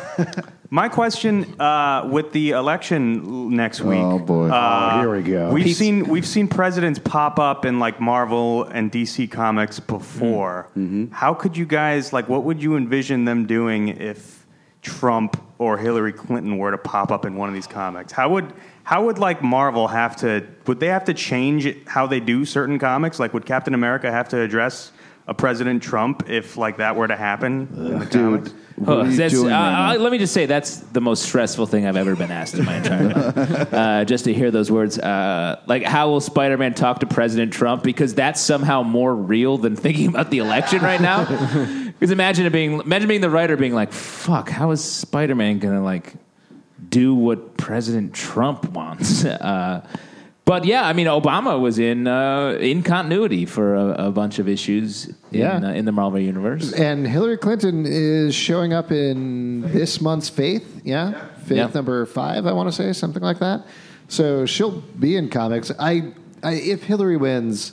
my question uh, with the election next week. Oh, boy. Uh, Oh, here we go. We've Pete's- seen we've seen presidents pop up in like Marvel and D C comics before. How could you guys like? What would you envision them doing if Trump or Hillary Clinton were to pop up in one of these comics? How would how would like Marvel have to? Would they have to change how they do certain comics? Like, would Captain America have to address a President Trump if like that were to happen in the comics? What Oh, are you that's- doing uh, right uh, now? let me just say that's the most stressful thing I've ever been asked in my entire life. Uh, just to hear those words, uh, like how will Spider-Man talk to President Trump? Because that's somehow more real than thinking about the election right now. Because imagine it being, imagine being the writer being like, "Fuck, how is Spider-Man gonna like do what President Trump wants?" Uh, But yeah, I mean, Obama was in uh, in continuity for a, a bunch of issues in, Yeah. uh, in the Marvel universe. And Hillary Clinton is showing up in this month's Faith. Yeah. Faith Yeah. number five, I want to say, something like that. So she'll be in comics. I, I if Hillary wins,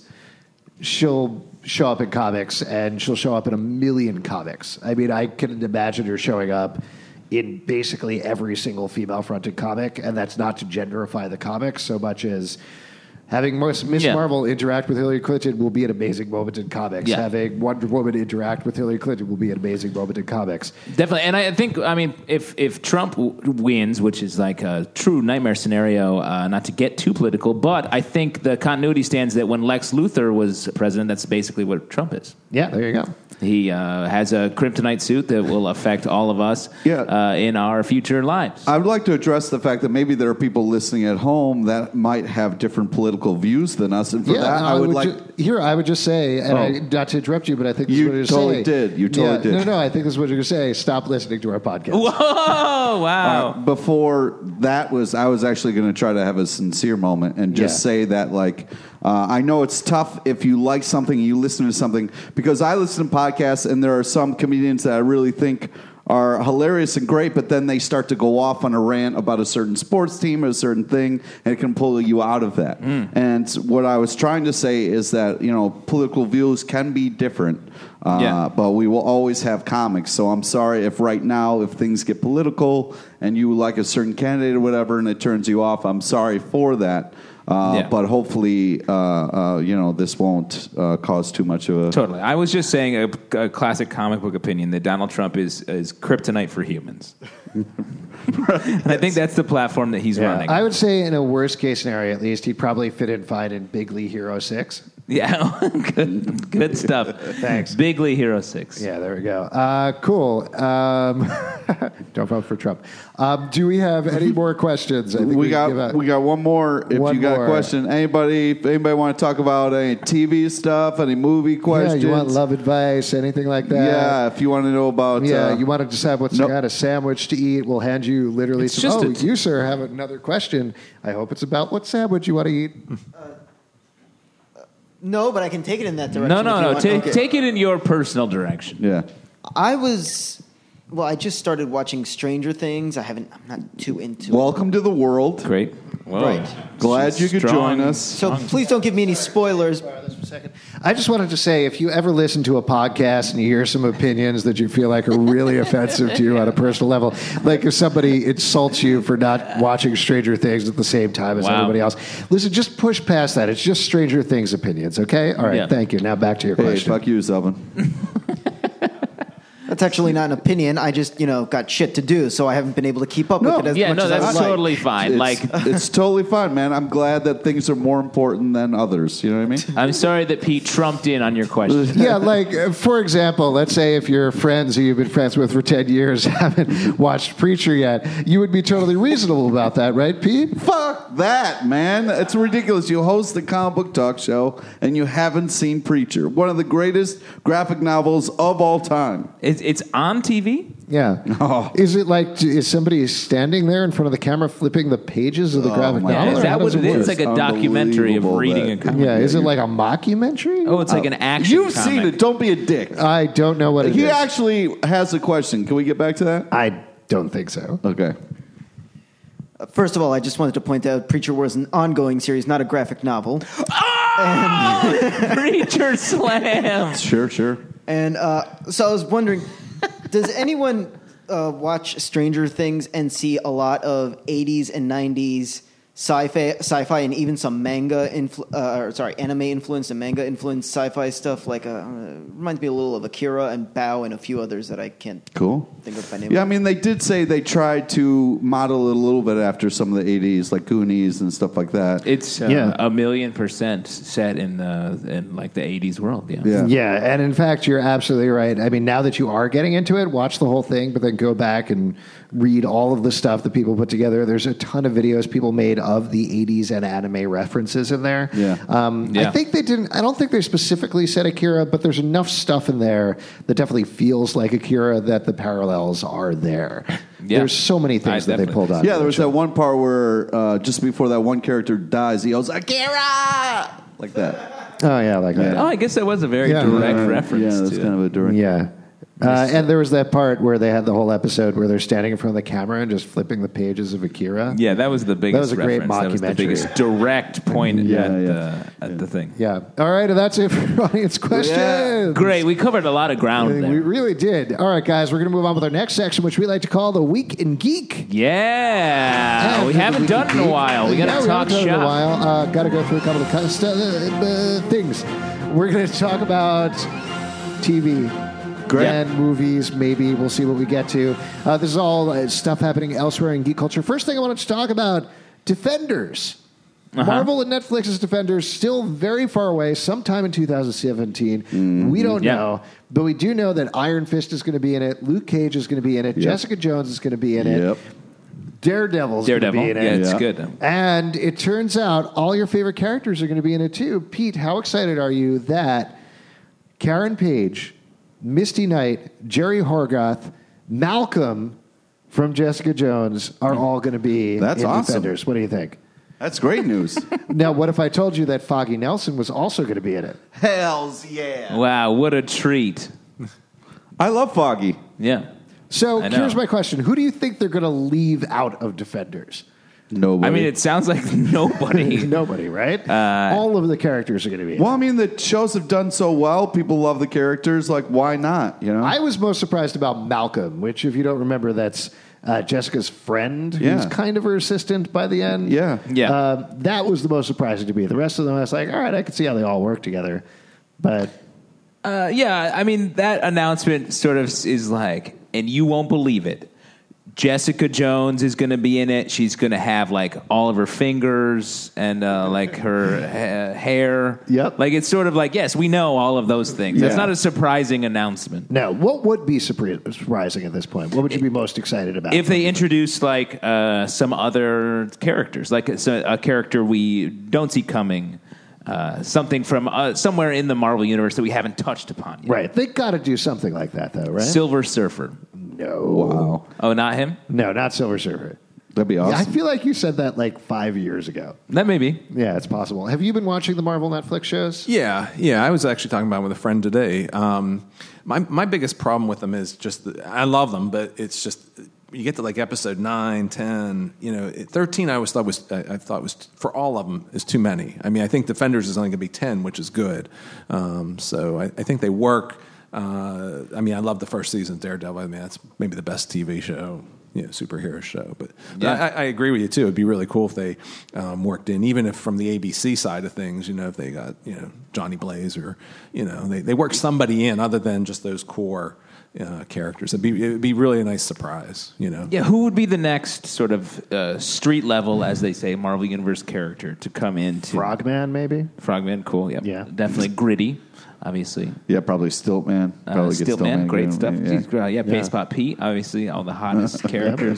she'll show up in comics, and she'll show up in a million comics. I mean, I can imagine her showing up in basically every single female-fronted comic, and that's not to genderify the comic so much as having Miss Miss Yeah. Marvel interact with Hillary Clinton will be an amazing moment in comics. Yeah. Having Wonder Woman interact with Hillary Clinton will be an amazing moment in comics. Definitely, and I think I mean if if Trump w- wins, which is like a true nightmare scenario, uh, not to get too political, but I think the continuity stands that when Lex Luthor was president, that's basically what Trump is. Yeah, there you go. He uh, has a kryptonite suit that will affect all of us Yeah. uh, in our future lives. I would like to address the fact that maybe there are people listening at home that might have different political views than us, and for yeah, that, no, I would, like. ju- here. I would just say, and Oh. I, not to interrupt you, but I think this You is what you're totally say. did. You totally Yeah, did. No, no, I think this is what you're going to say. Stop listening to our podcast. Whoa! Wow. Uh, before that was, I was actually going to try to have a sincere moment and just Yeah. say that, like, uh, I know it's tough if you like something, you listen to something, because I listen to podcasts and there are some comedians that I really think are hilarious and great, but then they start to go off on a rant about a certain sports team or a certain thing, and it can pull you out of that. And what I was trying to say is that, you know, political views can be different, uh, Yeah. but we will always have comics. So I'm sorry if right now, if things get political and you like a certain candidate or whatever and it turns you off, I'm sorry for that. Uh, Yeah. But hopefully, uh, uh, you know, this won't uh, cause too much of a... Totally. I was just saying a, a classic comic book opinion that Donald Trump is is kryptonite for humans. And I think that's the platform that he's running. I would say in a worst case scenario, at least, he'd probably fit in fine in Big League Hero six. Yeah, good, good stuff. Thanks. Big League Hero six. Yeah, there we go. Uh, cool. Um, don't vote for Trump. Um, do we have any more questions? I think We got give out- we got one more. If One you got more. a question, anybody anybody want to talk about any T V stuff, any movie Yeah, questions? you want love advice, anything like that? Yeah, if you want to know about Yeah, uh, you want to decide what's nope. kind of sandwich to eat, we'll hand you literally It's some. just Oh, a- you, sir, have another question. I hope it's about what sandwich you want to eat. No, but I can take it in that direction. No, if no, you no. want. Take Okay. take it in your personal direction. yeah. I was. Well, I just started watching Stranger Things. I haven't. I'm not too into. Welcome to the world. Great. Whoa. Right. Glad you could Strong. join us. So please don't give me any spoilers. I just wanted to say, if you ever listen to a podcast and you hear some opinions that you feel like are really offensive to you on a personal level, like if somebody insults you for not watching Stranger Things at the same time as Wow. everybody else, listen, just push past that. It's just Stranger Things opinions, okay? All right, Yeah. thank you. Now back to your Hey, question. fuck you, Selvin. That's actually not an opinion. I just, you know, got shit to do, so I haven't been able to keep up No. with it as Yeah, much no, as I that's would like. totally fine. It's, Like, it's totally fine, man. I'm glad that things are more important than others. You know what I mean? I'm sorry that Pete trumped in on your question. Yeah, like, uh, for example, let's say if your friends who you've been friends with for ten years haven't watched Preacher yet, you would be totally reasonable about that, right, Pete? Fuck that, man. It's ridiculous. You host the comic book talk show and you haven't seen Preacher, one of the greatest graphic novels of all time. It's, it's on T V? Yeah. Oh. Is it like, is somebody standing there in front of the camera flipping the pages of the graphic my novel? Yeah, is or that how what does it work? is? It's like a It's documentary of unbelievable reading that- a comic. Yeah, is it like a mockumentary? Oh, it's like an action You've comic. seen it. Don't be a dick. I don't know what it is. He actually has a question. Can we get back to that? I don't think so. Okay. Uh, First of all, I just wanted to point out Preacher was an ongoing series, not a graphic novel. Preacher Slam. Sure, sure. And uh, so I was wondering, does anyone uh, watch Stranger Things and see a lot of eighties and nineties sci-fi, sci-fi, and even some manga, influ- uh, or sorry, anime influenced and manga influenced sci-fi stuff? Like, uh, uh, reminds me a little of Akira and Bao and a few others that I can't Cool. think of by name. Yeah, I mean, they did say they tried to model it a little bit after some of the eighties, like Goonies and stuff like that. It's uh, Yeah. a million percent set in the in like the eighties world. Yeah. Yeah. Yeah, and in fact, you're absolutely right. I mean, now that you are getting into it, watch the whole thing, but then go back and read all of the stuff that people put together. There's a ton of videos people made of the eighties and anime references in there. Yeah. Um, I Yeah. think they didn't, I don't think they specifically said Akira, but there's enough stuff in there that definitely feels like Akira that the parallels are there. Yeah. There's so many things I that they definitely- pulled on. Yeah, there was that one part where uh, just before that one character dies, he goes, Akira! Like that. Oh, yeah, like that. Oh, I guess that was a very Yeah. direct Uh, reference. Yeah, that's to kind of a direct. Yeah. Uh, and there was that part where they had the whole episode where they're standing in front of the camera and just flipping the pages of Akira. Yeah, that was the biggest. was a great reference. That was the mockumentary. biggest direct point Yeah, at, yeah. The, at the thing. Yeah. All right, and that's it for audience questions. Great, we covered a lot of ground We there. really did. All right, guys, we're going to move on with our next section, which we like to call the Week in Geek. Yeah, And we the haven't Week done in it in a Geek. while. We got Yeah, to we talk haven't done it in a shop. while. Uh, got to go through a couple of the stu- uh, things. We're going to talk about T V. Great. And movies, maybe. We'll see what we get to. Uh, this is all uh, stuff happening elsewhere in geek culture. First thing I wanted to talk about, Defenders. Uh-huh. Marvel and Netflix's Defenders still very far away, sometime in two thousand seventeen. We don't Yeah. know, but we do know that Iron Fist is going to be in it, Luke Cage is going to be in it, Yep. Jessica Jones is going to be in it, Yep. Daredevil's going to Daredevil. be in Yeah, it. it's Yeah. good. And it turns out all your favorite characters are going to be in it too. Pete, how excited are you that Karen Page, Misty Knight, Jerry Horgoth, Malcolm from Jessica Jones are all going to be That's in awesome. Defenders? What do you think? That's great news. Now, what if I told you that Foggy Nelson was also going to be in it? Hells yeah. Wow, what a treat. I love Foggy. Yeah. So I know. here's my question. Who do you think they're going to leave out of Defenders? Nobody. I mean, it sounds like nobody. Nobody, right? Uh, all of the characters are going to be in Well, it. I mean, the shows have done so well. People love the characters. Like, why not? You know? I was most surprised about Malcolm, which, if you don't remember, that's uh, Jessica's friend, who's Yeah. kind of her assistant by the end. Yeah. Yeah. Uh, that was the most surprising to me. The rest of them, I was like, all right, I can see how they all work together. But Uh, yeah, I mean, that announcement sort of is like, and you won't believe it. Jessica Jones is going to be in it. She's going to have like all of her fingers and uh, like her ha- hair. Yep. Like it's sort of like, yes, we know all of those things. That's Yeah. not a surprising announcement. Now, what would be surpri- surprising at this point? What would you be most excited about? If they introduce like uh, some other characters, like a, a character we don't see coming, uh, something from uh, somewhere in the Marvel universe that we haven't touched upon yet. Right. They got to do something like that, though, right? Silver Surfer. No. Wow. Oh, not him? No, not Silver Surfer. That'd be awesome. I feel like you said that like five years ago. That may be. Yeah, it's possible. Have you been watching the Marvel Netflix shows? Yeah, yeah. I was actually talking about it with a friend today. Um, my my biggest problem with them is just that I love them, but it's just you get to like episode nine, ten, you know, thirteen. I always thought was I, I thought was for all of them is too many. I mean, I think Defenders is only going to be ten, which is good. Um, so I, I think they work. Uh, I mean, I love the first season of Daredevil. I mean, that's maybe the best T V show, you know, superhero show. But Yeah. I, I agree with you too. It'd be really cool if they um, worked in, even if from the A B C side of things, you know, if they got you know Johnny Blaze or you know they they work somebody in other than just those core uh, characters. It'd be it'd be really a nice surprise, you know. Yeah, who would be the next sort of uh, street level, as they say, Marvel Universe character to come into Frogman, maybe? Frogman, cool. Yep. Yeah. Definitely gritty, obviously. Yeah, probably Stiltman. Uh, Probably get Stiltman, great in, stuff. Yeah. He's great. Yeah, Pace Pot Pete, obviously, all the hottest characters.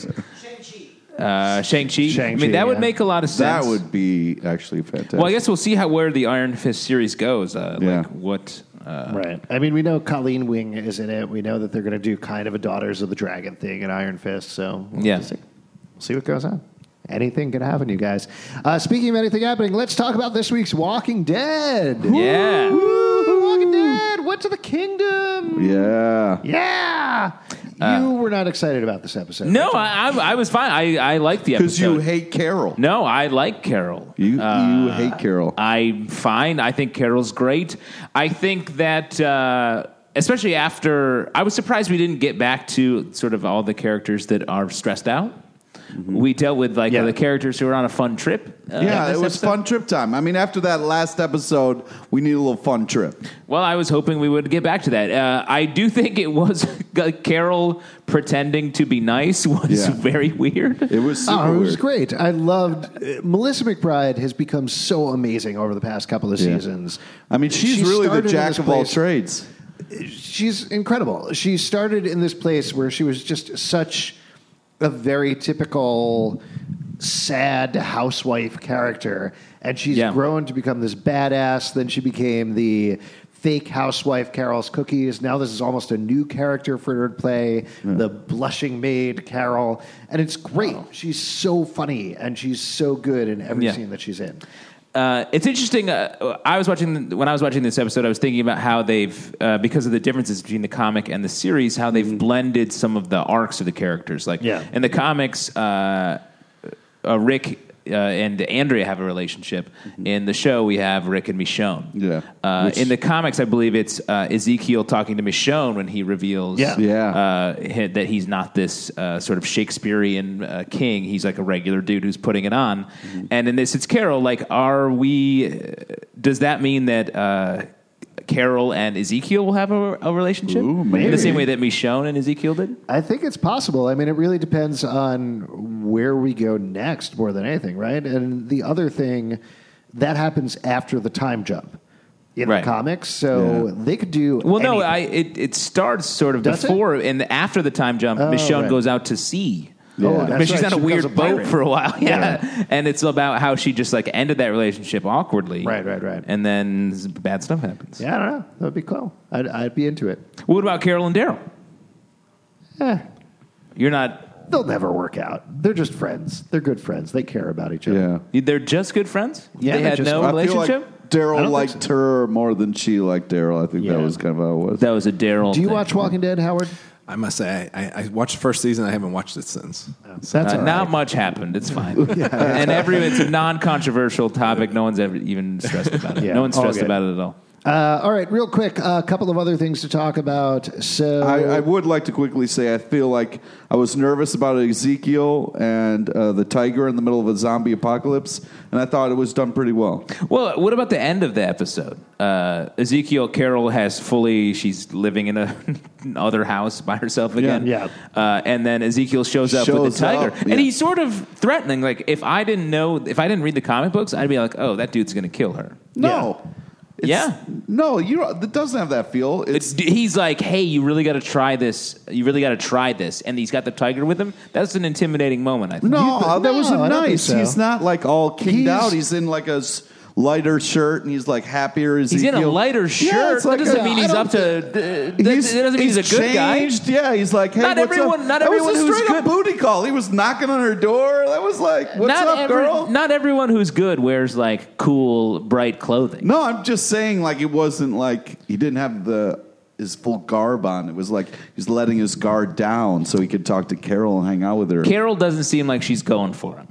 Uh, Shang-Chi. Shang-Chi, I mean, that would yeah. make a lot of sense. That would be actually fantastic. Well, I guess we'll see how where the Iron Fist series goes. Uh, Yeah. Like what. Uh, Right. I mean, we know Colleen Wing is in it. We know that they're going to do kind of a Daughters of the Dragon thing in Iron Fist. So we'll Yeah. see. We'll see what goes on. Anything could happen, you guys. Uh, speaking of anything happening, let's talk about this week's Walking Dead. Yeah. Woo! Walking Dead went to the kingdom. Yeah. Yeah. You were not excited about this episode. No, I, I, I was fine. I, I liked the Because episode. you hate Carol. No, I like Carol. You Uh, you hate Carol. I'm fine. I think Carol's great. I think that, uh, especially after, I was surprised we didn't get back to sort of all the characters that are stressed out. We dealt with like Yeah. the characters who were on a fun trip. uh, yeah, this it was episode. fun trip time. I mean, after that last episode, we need a little fun trip. Well, I was hoping we would get back to that. Uh, I do think it was Carol pretending to be nice was Yeah. very weird. It was super Oh, it was weird. great. I loved uh, Melissa McBride has become so amazing over the past couple of Yeah. seasons. I mean, she's She really the started in jack this of all place- trades. She's incredible. She started in this place where she was just such a very typical sad housewife character, and she's Yeah. grown to become this badass. Then she became the fake housewife Carol's Cookies. Now this is almost a new character for her to play, the blushing maid Carol, and it's great. She's so funny and she's so good in every Yeah. scene that she's in. Uh, it's interesting. Uh, I was watching when I was watching this episode. I was thinking about how they've, uh, because of the differences between the comic and the series, how they've blended some of the arcs of the characters. Like Yeah. in the comics, uh, uh, Rick uh, and Andrea have a relationship. In the show, we have Rick and Michonne. Yeah. Uh, Which- in the comics, I believe it's uh, Ezekiel talking to Michonne when he reveals Yeah. Yeah. uh, hi- that he's not this uh, sort of Shakespearean uh, king. He's like a regular dude who's putting it on. Mm-hmm. And in this, it's Carol. Like, are we? Does that mean that uh, Carol and Ezekiel will have a, a relationship Ooh, in maybe. the same way that Michonne and Ezekiel did? I think it's possible. I mean, it really depends on where we go next more than anything, right? And the other thing, that happens after the time jump in Right. the comics. So Yeah. they could do Well, no, anything. I it, it starts sort of Does it? before and after the time jump. Oh, Michonne right. goes out to sea. Oh, Yeah. that's But she's right. on a She weird becomes boat pirate. for a while, yeah. And it's about how she just like ended that relationship awkwardly, Right, right, right. And then bad stuff happens. Yeah, I don't know. That would be cool. I'd, I'd be into it. What about Carol and Daryl? Eh, You're not. they'll never work out. They're just friends. They're good friends. They care about each other. Yeah. They're just good friends. Yeah, they they're had just- no I feel relationship. like I Daryl don't liked think her more than she liked Daryl. I think Yeah. that was kind of how it was. that was a Daryl. Do you thing. watch Walking Dead, Howard? I must say, I, I, I watched the first season. I haven't watched it since. That's Uh, all right. Not much happened. It's fine. And every it's a non-controversial topic. No one's ever even stressed about it. Yeah, no one's all stressed good. about it at all. Uh, all right, real quick, a couple of other things to talk about. So I, I would like to quickly say I feel like I was nervous about Ezekiel and uh, the tiger in the middle of a zombie apocalypse, and I thought it was done pretty well. Well, what about the end of the episode? Uh, Ezekiel Carol has fully, she's living in a other house by herself again. Yeah. Uh, and then Ezekiel shows up Shows with the tiger. up, yeah. And he's sort of threatening. Like, if I didn't know, if I didn't read the comic books, I'd be like, oh, that dude's going to kill her. No. It's, Yeah. No, you don't, it doesn't have that feel. It's, It's, he's like, hey, you really got to try this. You really got to try this. And he's got the tiger with him. That's an intimidating moment, I think. no, You- that was no, I don't think nice. so. He's not like all kicked He's- out. He's in like a s- lighter shirt, and he's like happier. He's Ezekiel. in a lighter shirt. Yeah, it's like that doesn't a- mean I he's don't up to. Uh, that, that doesn't mean he's a good changed. guy. Yeah, he's like, hey, Not what's everyone- up? not that everyone was a who's straight up good- booty call. He was knocking on her door. That was like, what's not up, every- girl? Not everyone who's good wears like cool, bright clothing. No, I'm just saying, like, it wasn't like he didn't have the his full garb on. It was like he's letting his guard down so he could talk to Carol and hang out with her. Carol doesn't seem like she's going for him.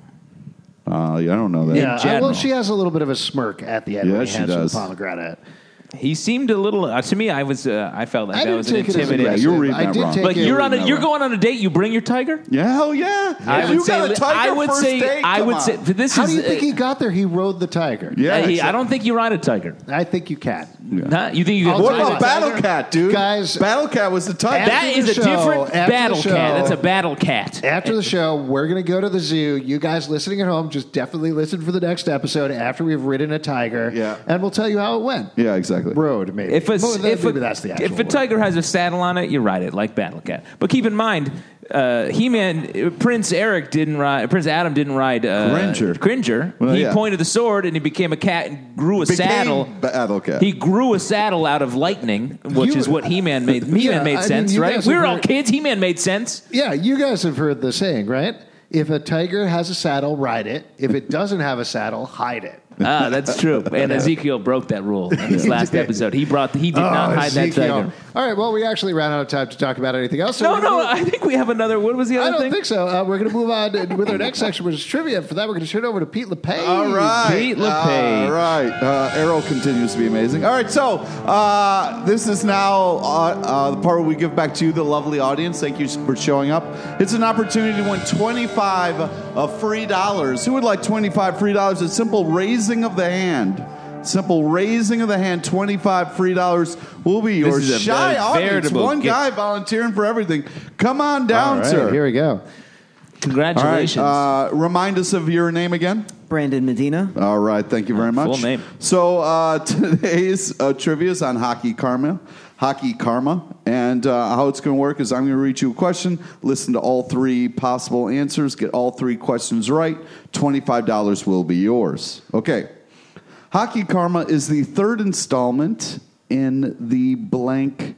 Uh, I don't know that. yeah, uh, general. well, she has a little bit of a smirk at the end Yeah, when he she hands her does. the pomegranate. He seemed a little. Uh, to me, I was. Uh, I felt like I that didn't was an take it as intimidating. Yeah, aggressive. you're reading I that did wrong. take Like it. you're on a, reading you're that going on a date. You bring your tiger. Yeah, hell yeah. I If would you say. got a tiger I would first say. date, I come would on. say. But this How is. do you think uh, he got there? He rode the tiger. Yeah, uh, he- I exactly. don't think you ride a tiger. I think you can. Not, you think you can I'll What tell you ride about a what, tiger? Battle Cat, dude? Guys- Battle Cat was the tiger. After That the is a show- different after the battle show- cat. That's a battle cat. After the show, we're going to go to the zoo. You guys listening at home, just definitely listen for the next episode after we've ridden a tiger. Yeah. And we'll tell you how it went. Yeah, exactly. Road, maybe. If a, Well, that- if, maybe a, that's the actual if a word. tiger has a saddle on it, you ride it like Battle Cat. But keep in mind, uh, He-Man, Prince Eric didn't ride. Prince Adam didn't ride uh, Cringer. Cringer. Well, he yeah. pointed the sword and he became a cat and grew a Became saddle. Battle Cat. He grew a saddle out of lightning, which You- is what He-Man made. He-Man Yeah, made I mean, sense, you right? guys We have were all heard- kids. He-Man made sense. Yeah, you guys have heard the saying, right? If a tiger has a saddle, ride it. If it doesn't have a saddle, hide it. Ah, that's true. And Ezekiel broke that rule in his last episode. He brought. He did not hide that Oh, Ezekiel. tiger. All right, well, we actually ran out of time to talk about anything else. So No, we're no. gonna- I think we have another. What was the I other don't thing? think so. Uh, we're going to move on with our next section, which is trivia. For that, we're going to turn it over to Pete LePage. All right. Pete LePage. All right. Uh, Arrow continues to be amazing. All right. So uh, this is now uh, uh, the part where we give back to you, the lovely audience. Thank you for showing up. It's an opportunity to win twenty-five uh, free dollars. Who would like twenty-five free dollars? A simple raising of the hand. Simple raising of the hand. twenty-five free dollars will be yours. is a Shy very audience. veritable One gift. guy volunteering for everything. Come on down, All right, sir. here we go. All right. Congratulations. Uh, remind us of your name again. Brandon Medina. All right, thank you very much. Full name. So uh, today's uh, trivia is on hockey karma, hockey karma, and uh, how it's going to work is I'm going to read you a question, listen to all three possible answers, get all three questions right. Twenty-five dollars will be yours. Okay, hockey karma is the third installment in the blank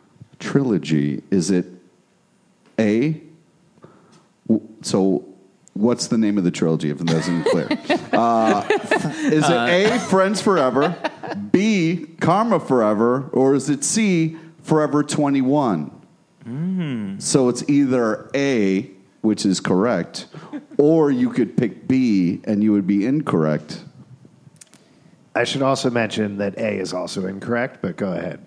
trilogy. Is it A? So. What's the name of the trilogy, if it isn't clear? Uh, is it A, Friends Forever, B, Karma Forever, or is it C, Forever twenty-one? Mm. So it's either A, which is correct, or you could pick B, and you would be incorrect. I should also mention that A is also incorrect, but go ahead.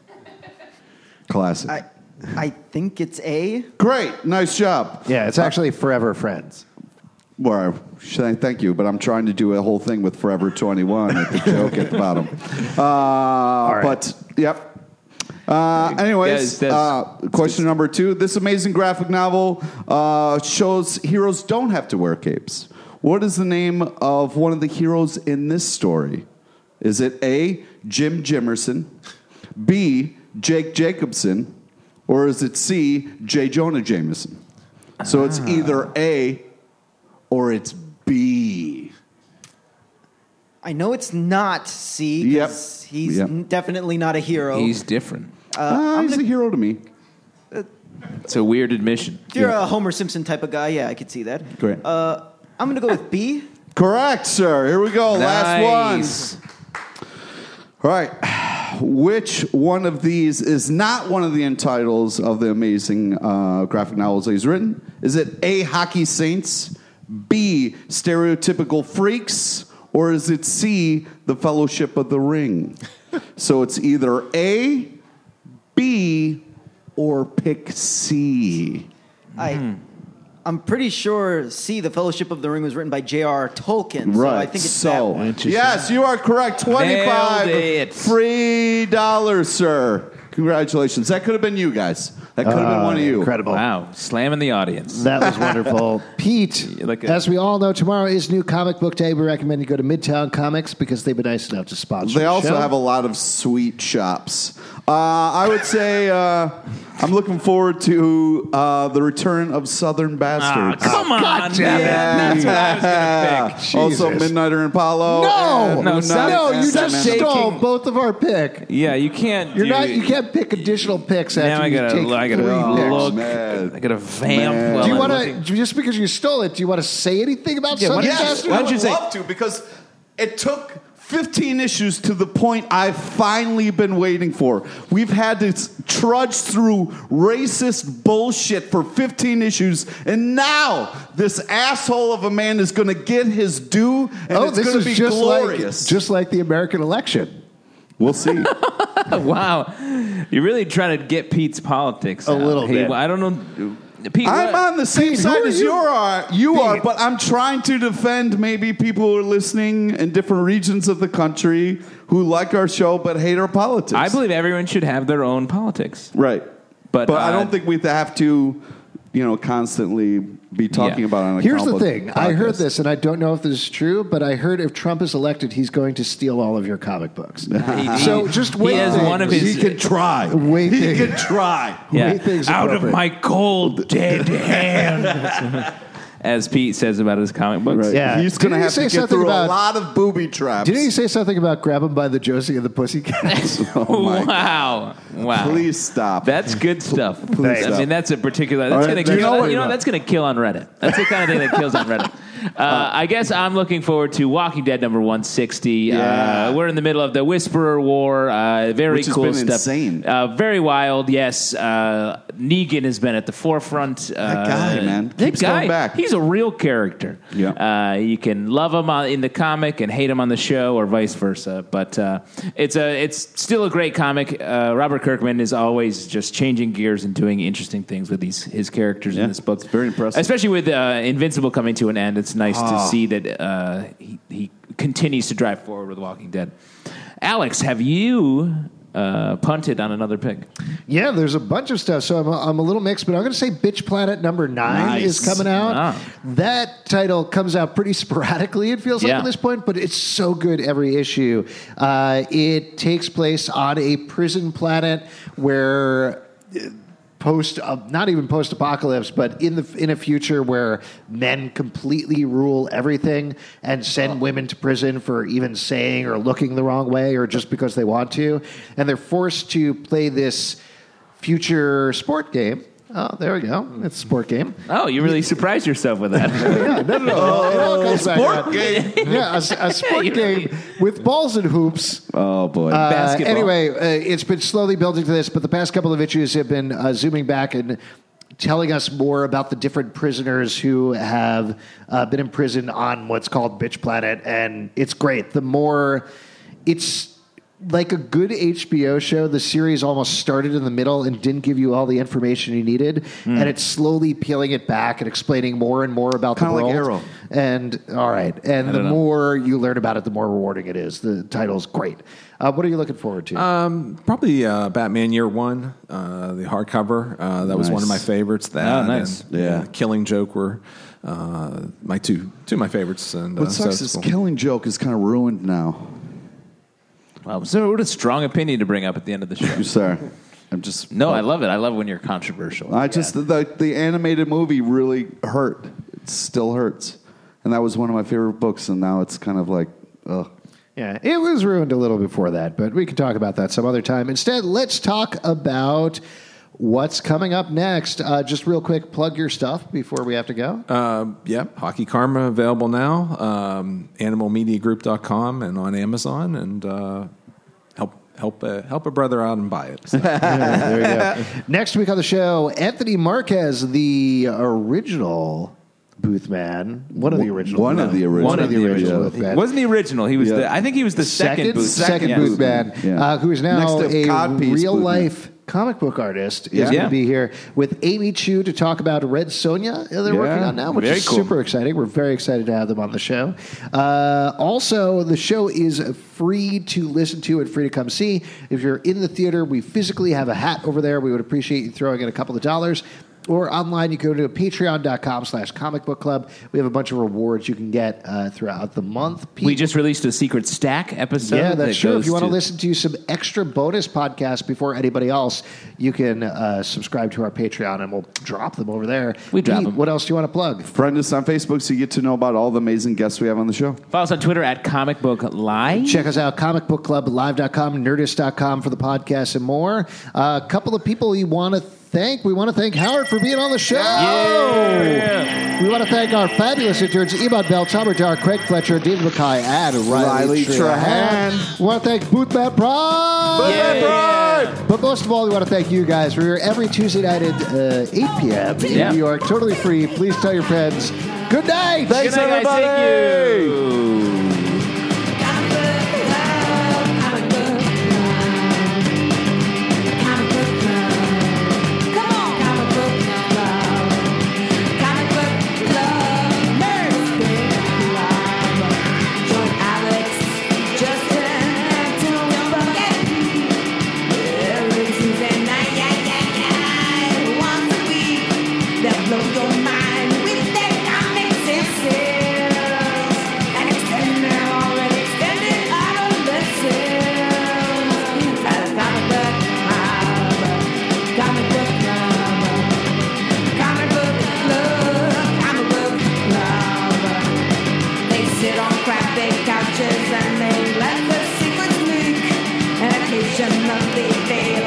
Classic. I I think it's A. Great. Nice job. Yeah, it's actually Forever Friends. Well, thank you, but I'm trying to do a whole thing with Forever twenty-one at the joke at the bottom. Uh, right. But, yep. Uh, anyways, Yes, that's- uh, question number two. This amazing graphic novel uh, shows heroes don't have to wear capes. What is the name of one of the heroes in this story? Is it A, Jim Jimerson, B, Jake Jacobson, or is it C, J. Jonah Jameson? So it's either A or it's B. I know it's not C Yep. because he's Yep. n- definitely not a hero. He's different. Ah, he's a hero to me. It's a weird admission. if you're a Homer Simpson type of guy, yeah, I could see that. Great. Uh, I'm going to go with B. Correct, sir. Here we go. Last Nice. one. All right. Which one of these is not one of the end titles of the amazing uh, graphic novels that he's written? Is it A, Hockey Saints, B, Stereotypical Freaks, or is it C, The Fellowship of the Ring? So it's either A, B, or pick C. I, I'm pretty sure C, The Fellowship of the Ring, was written by J R R Tolkien. So Right. I think it's so, that one. yes, you are correct. twenty-five Nailed it. free dollars, sir. Congratulations. That could have been you guys. That could have been one of you. Incredible. Wow, slamming the audience. That was wonderful. Pete, Like a- as we all know, tomorrow is New Comic Book Day. We recommend you go to Midtown Comics because they've been nice enough to sponsor They the also show. have a lot of sweet shops. Uh, I would say uh, I'm looking forward to uh, the return of Southern Ah, Bastards. come on, God damn it. man. That's what I was going to pick. Also, Jesus. Midnighter and Apollo. No, and No, Moon Southern- Knight no, you and just Batman. stole Taking- both of our pick. Yeah, you can't. You're do, not. You can't pick additional picks after Now I you gotta, take I gotta three picks. look. man. I gotta vamp. Man. while Do you I'm want looking. to just because you stole it? Do you want to say anything about Yeah, why Southern don't you- Bastards? why don't I you would say- love to because it took fifteen issues to the point I've finally been waiting for. We've had to s- trudge through racist bullshit for fifteen issues, and now this asshole of a man is going to get his due, and Oh, it's this going is to be just glorious. like just like the American election. We'll see. Wow, you're really trying to get Pete's politics A out. little Hey, bit. I don't know. Pete, I'm what- on the same Pete, who side are as you? you are. You are, Pete. but I'm trying to defend maybe people who are listening in different regions of the country who like our show but hate our politics. I believe everyone should have their own politics. right, But, but I uh, don't think we have to, you know, constantly be talking Yeah. about it on a Here's the comic thing. book I heard podcast. this, and I don't know if this is true, but I heard if Trump is elected, he's going to steal all of your comic books. So just wait. He has things. one of his. He can try. Wait he things. can try. yeah, Wait things out of appropriate. my cold dead hand, as Pete says about his comic books. Right. Yeah. He's going to Didn't he have say to get something through about- a lot of booby traps. Didn't he say something about grab him by the Josie and the Pussycats? Oh my! Wow, wow. Please stop. That's good stuff. Please I stop. mean, that's a particular. That's All right, gonna there's kill. no- You know, that's gonna kill on Reddit. That's the kind of thing that kills on Reddit. Uh, I guess I'm looking forward to Walking Dead number one sixty. Yeah. Uh, we're in the middle of the Whisperer War. Uh, very Which has cool been stuff. insane. Uh, very wild. Yes, uh, Negan has been at the forefront. Uh, That guy, man, that keeps guy, coming back. He's a real character. Yeah. Uh, you can love him on, in the comic and hate him on the show, or vice versa. But uh, it's a it's still a great comic. Uh, Robert Kirkman is always just changing gears and doing interesting things with these his characters Yeah, in this book. it's very impressive. Especially with uh, Invincible coming to an end. It's nice to Ah. see that uh, he, he continues to drive forward with Walking Dead. Alex, have you uh, punted on another pick? Yeah, there's a bunch of stuff. So I'm a, I'm a little mixed, but I'm going to say Bitch Planet number nine Nice. is coming out. Ah. That title comes out pretty sporadically, it feels like Yeah. at this point, but it's so good every issue. Uh, it takes place on a prison planet where. uh, Post, uh, not even post-apocalypse, but in the in a future where men completely rule everything and send women to prison for even saying or looking the wrong way or just because they want to, and they're forced to play this future sport game. Oh, there we go. It's a sport game. Oh, you really surprised yourself with that. Yeah, no, no, no. It all comes back sport around. game. Yeah, a, a sport You really- game with balls and hoops. Oh boy. Uh, Basketball. anyway, uh, it's been slowly building to this, but the past couple of issues have been uh, zooming back and telling us more about the different prisoners who have uh, been in prison on what's called Bitch Planet, and it's great. The more it's like a good H B O show, the series almost started in the middle and didn't give you all the information you needed, Hmm. and it's slowly peeling it back and explaining more and more about Kinda the like world. Arrow. And all right, and the don't know. more you learn about it, the more rewarding it is. The title's great. Uh, what are you looking forward to? Um, probably uh, Batman Year One, uh, the hardcover. Uh, that was one of my Nice. favorites. That Oh, nice. and, Yeah. uh, Killing Joke were uh, my two two of my favorites. And uh, what so sucks it's is cool. Killing Joke is kind of ruined now. Wow, so what a strong opinion to bring up at the end of the show. Sorry, I'm just No, I love it. I love when you're controversial. I just the the animated movie really hurt. It still hurts, and that was one of my favorite books. And now it's kind of like, ugh. Yeah, it was ruined a little before that, but we can talk about that some other time. Instead, let's talk about what's coming up next. Uh, just real quick, plug your stuff before we have to go. Uh, yeah, Hockey Karma available now. Um, animal media group dot com and on Amazon, and uh, help help uh, help a brother out and buy it. So. There you go. Next week on the show, Anthony Marquez, the original Boothman. One of the original. One of the original. One of the original Yeah. Boothman. He wasn't the original. He was Yeah. the. I think he was the second. second, Booth. second yes. Boothman, Yeah. uh, who is now Next to a Codpiece real Boothman. life comic book artist, is Yeah. going Yeah. to be here with Amy Chu to talk about Red Sonja that they're Yeah. working on now, which Very is cool. super exciting. We're very excited to have them on the show. Uh, also, the show is free to listen to and free to come see. If you're in the theater, we physically have a hat over there. We would appreciate you throwing in a couple of dollars. Or online, you go to patreon.com slash comic book club. We have a bunch of rewards you can get uh, throughout the month. Pete, We just released a secret stack episode. yeah, that's that true. If goes you want to to- listen to some extra bonus podcasts before anybody else, you can uh, subscribe to our Patreon, and we'll drop them over there. We drop Pete, them. What else do you want to plug? Friend us on Facebook so you get to know about all the amazing guests we have on the show. Follow us on Twitter at Comic Book Live. Check us out, comic book club live dot com, nerdist dot com for the podcast and more. Uh, a couple of people you want to thank. We want to thank Howard for being on the show. Yeah. We want to thank our fabulous interns, Emad Bell, Tom Dar, Craig Fletcher, David Mackay, and Riley, Riley Trahan. Trahan. We want to thank Boothman Prime. Yeah. But most of all, we want to thank you guys. We're here every Tuesday night at uh, eight p.m. in Yeah. New York. Totally free. Please tell your friends. Good night. Good night, guys. Thank you. Blow your mind with that comic senses and extend them already extended adolescence. At a comic book club, comic book club, comic book club, comic book club. They sit on crack bed couches and they let the secrets leak, and occasionally they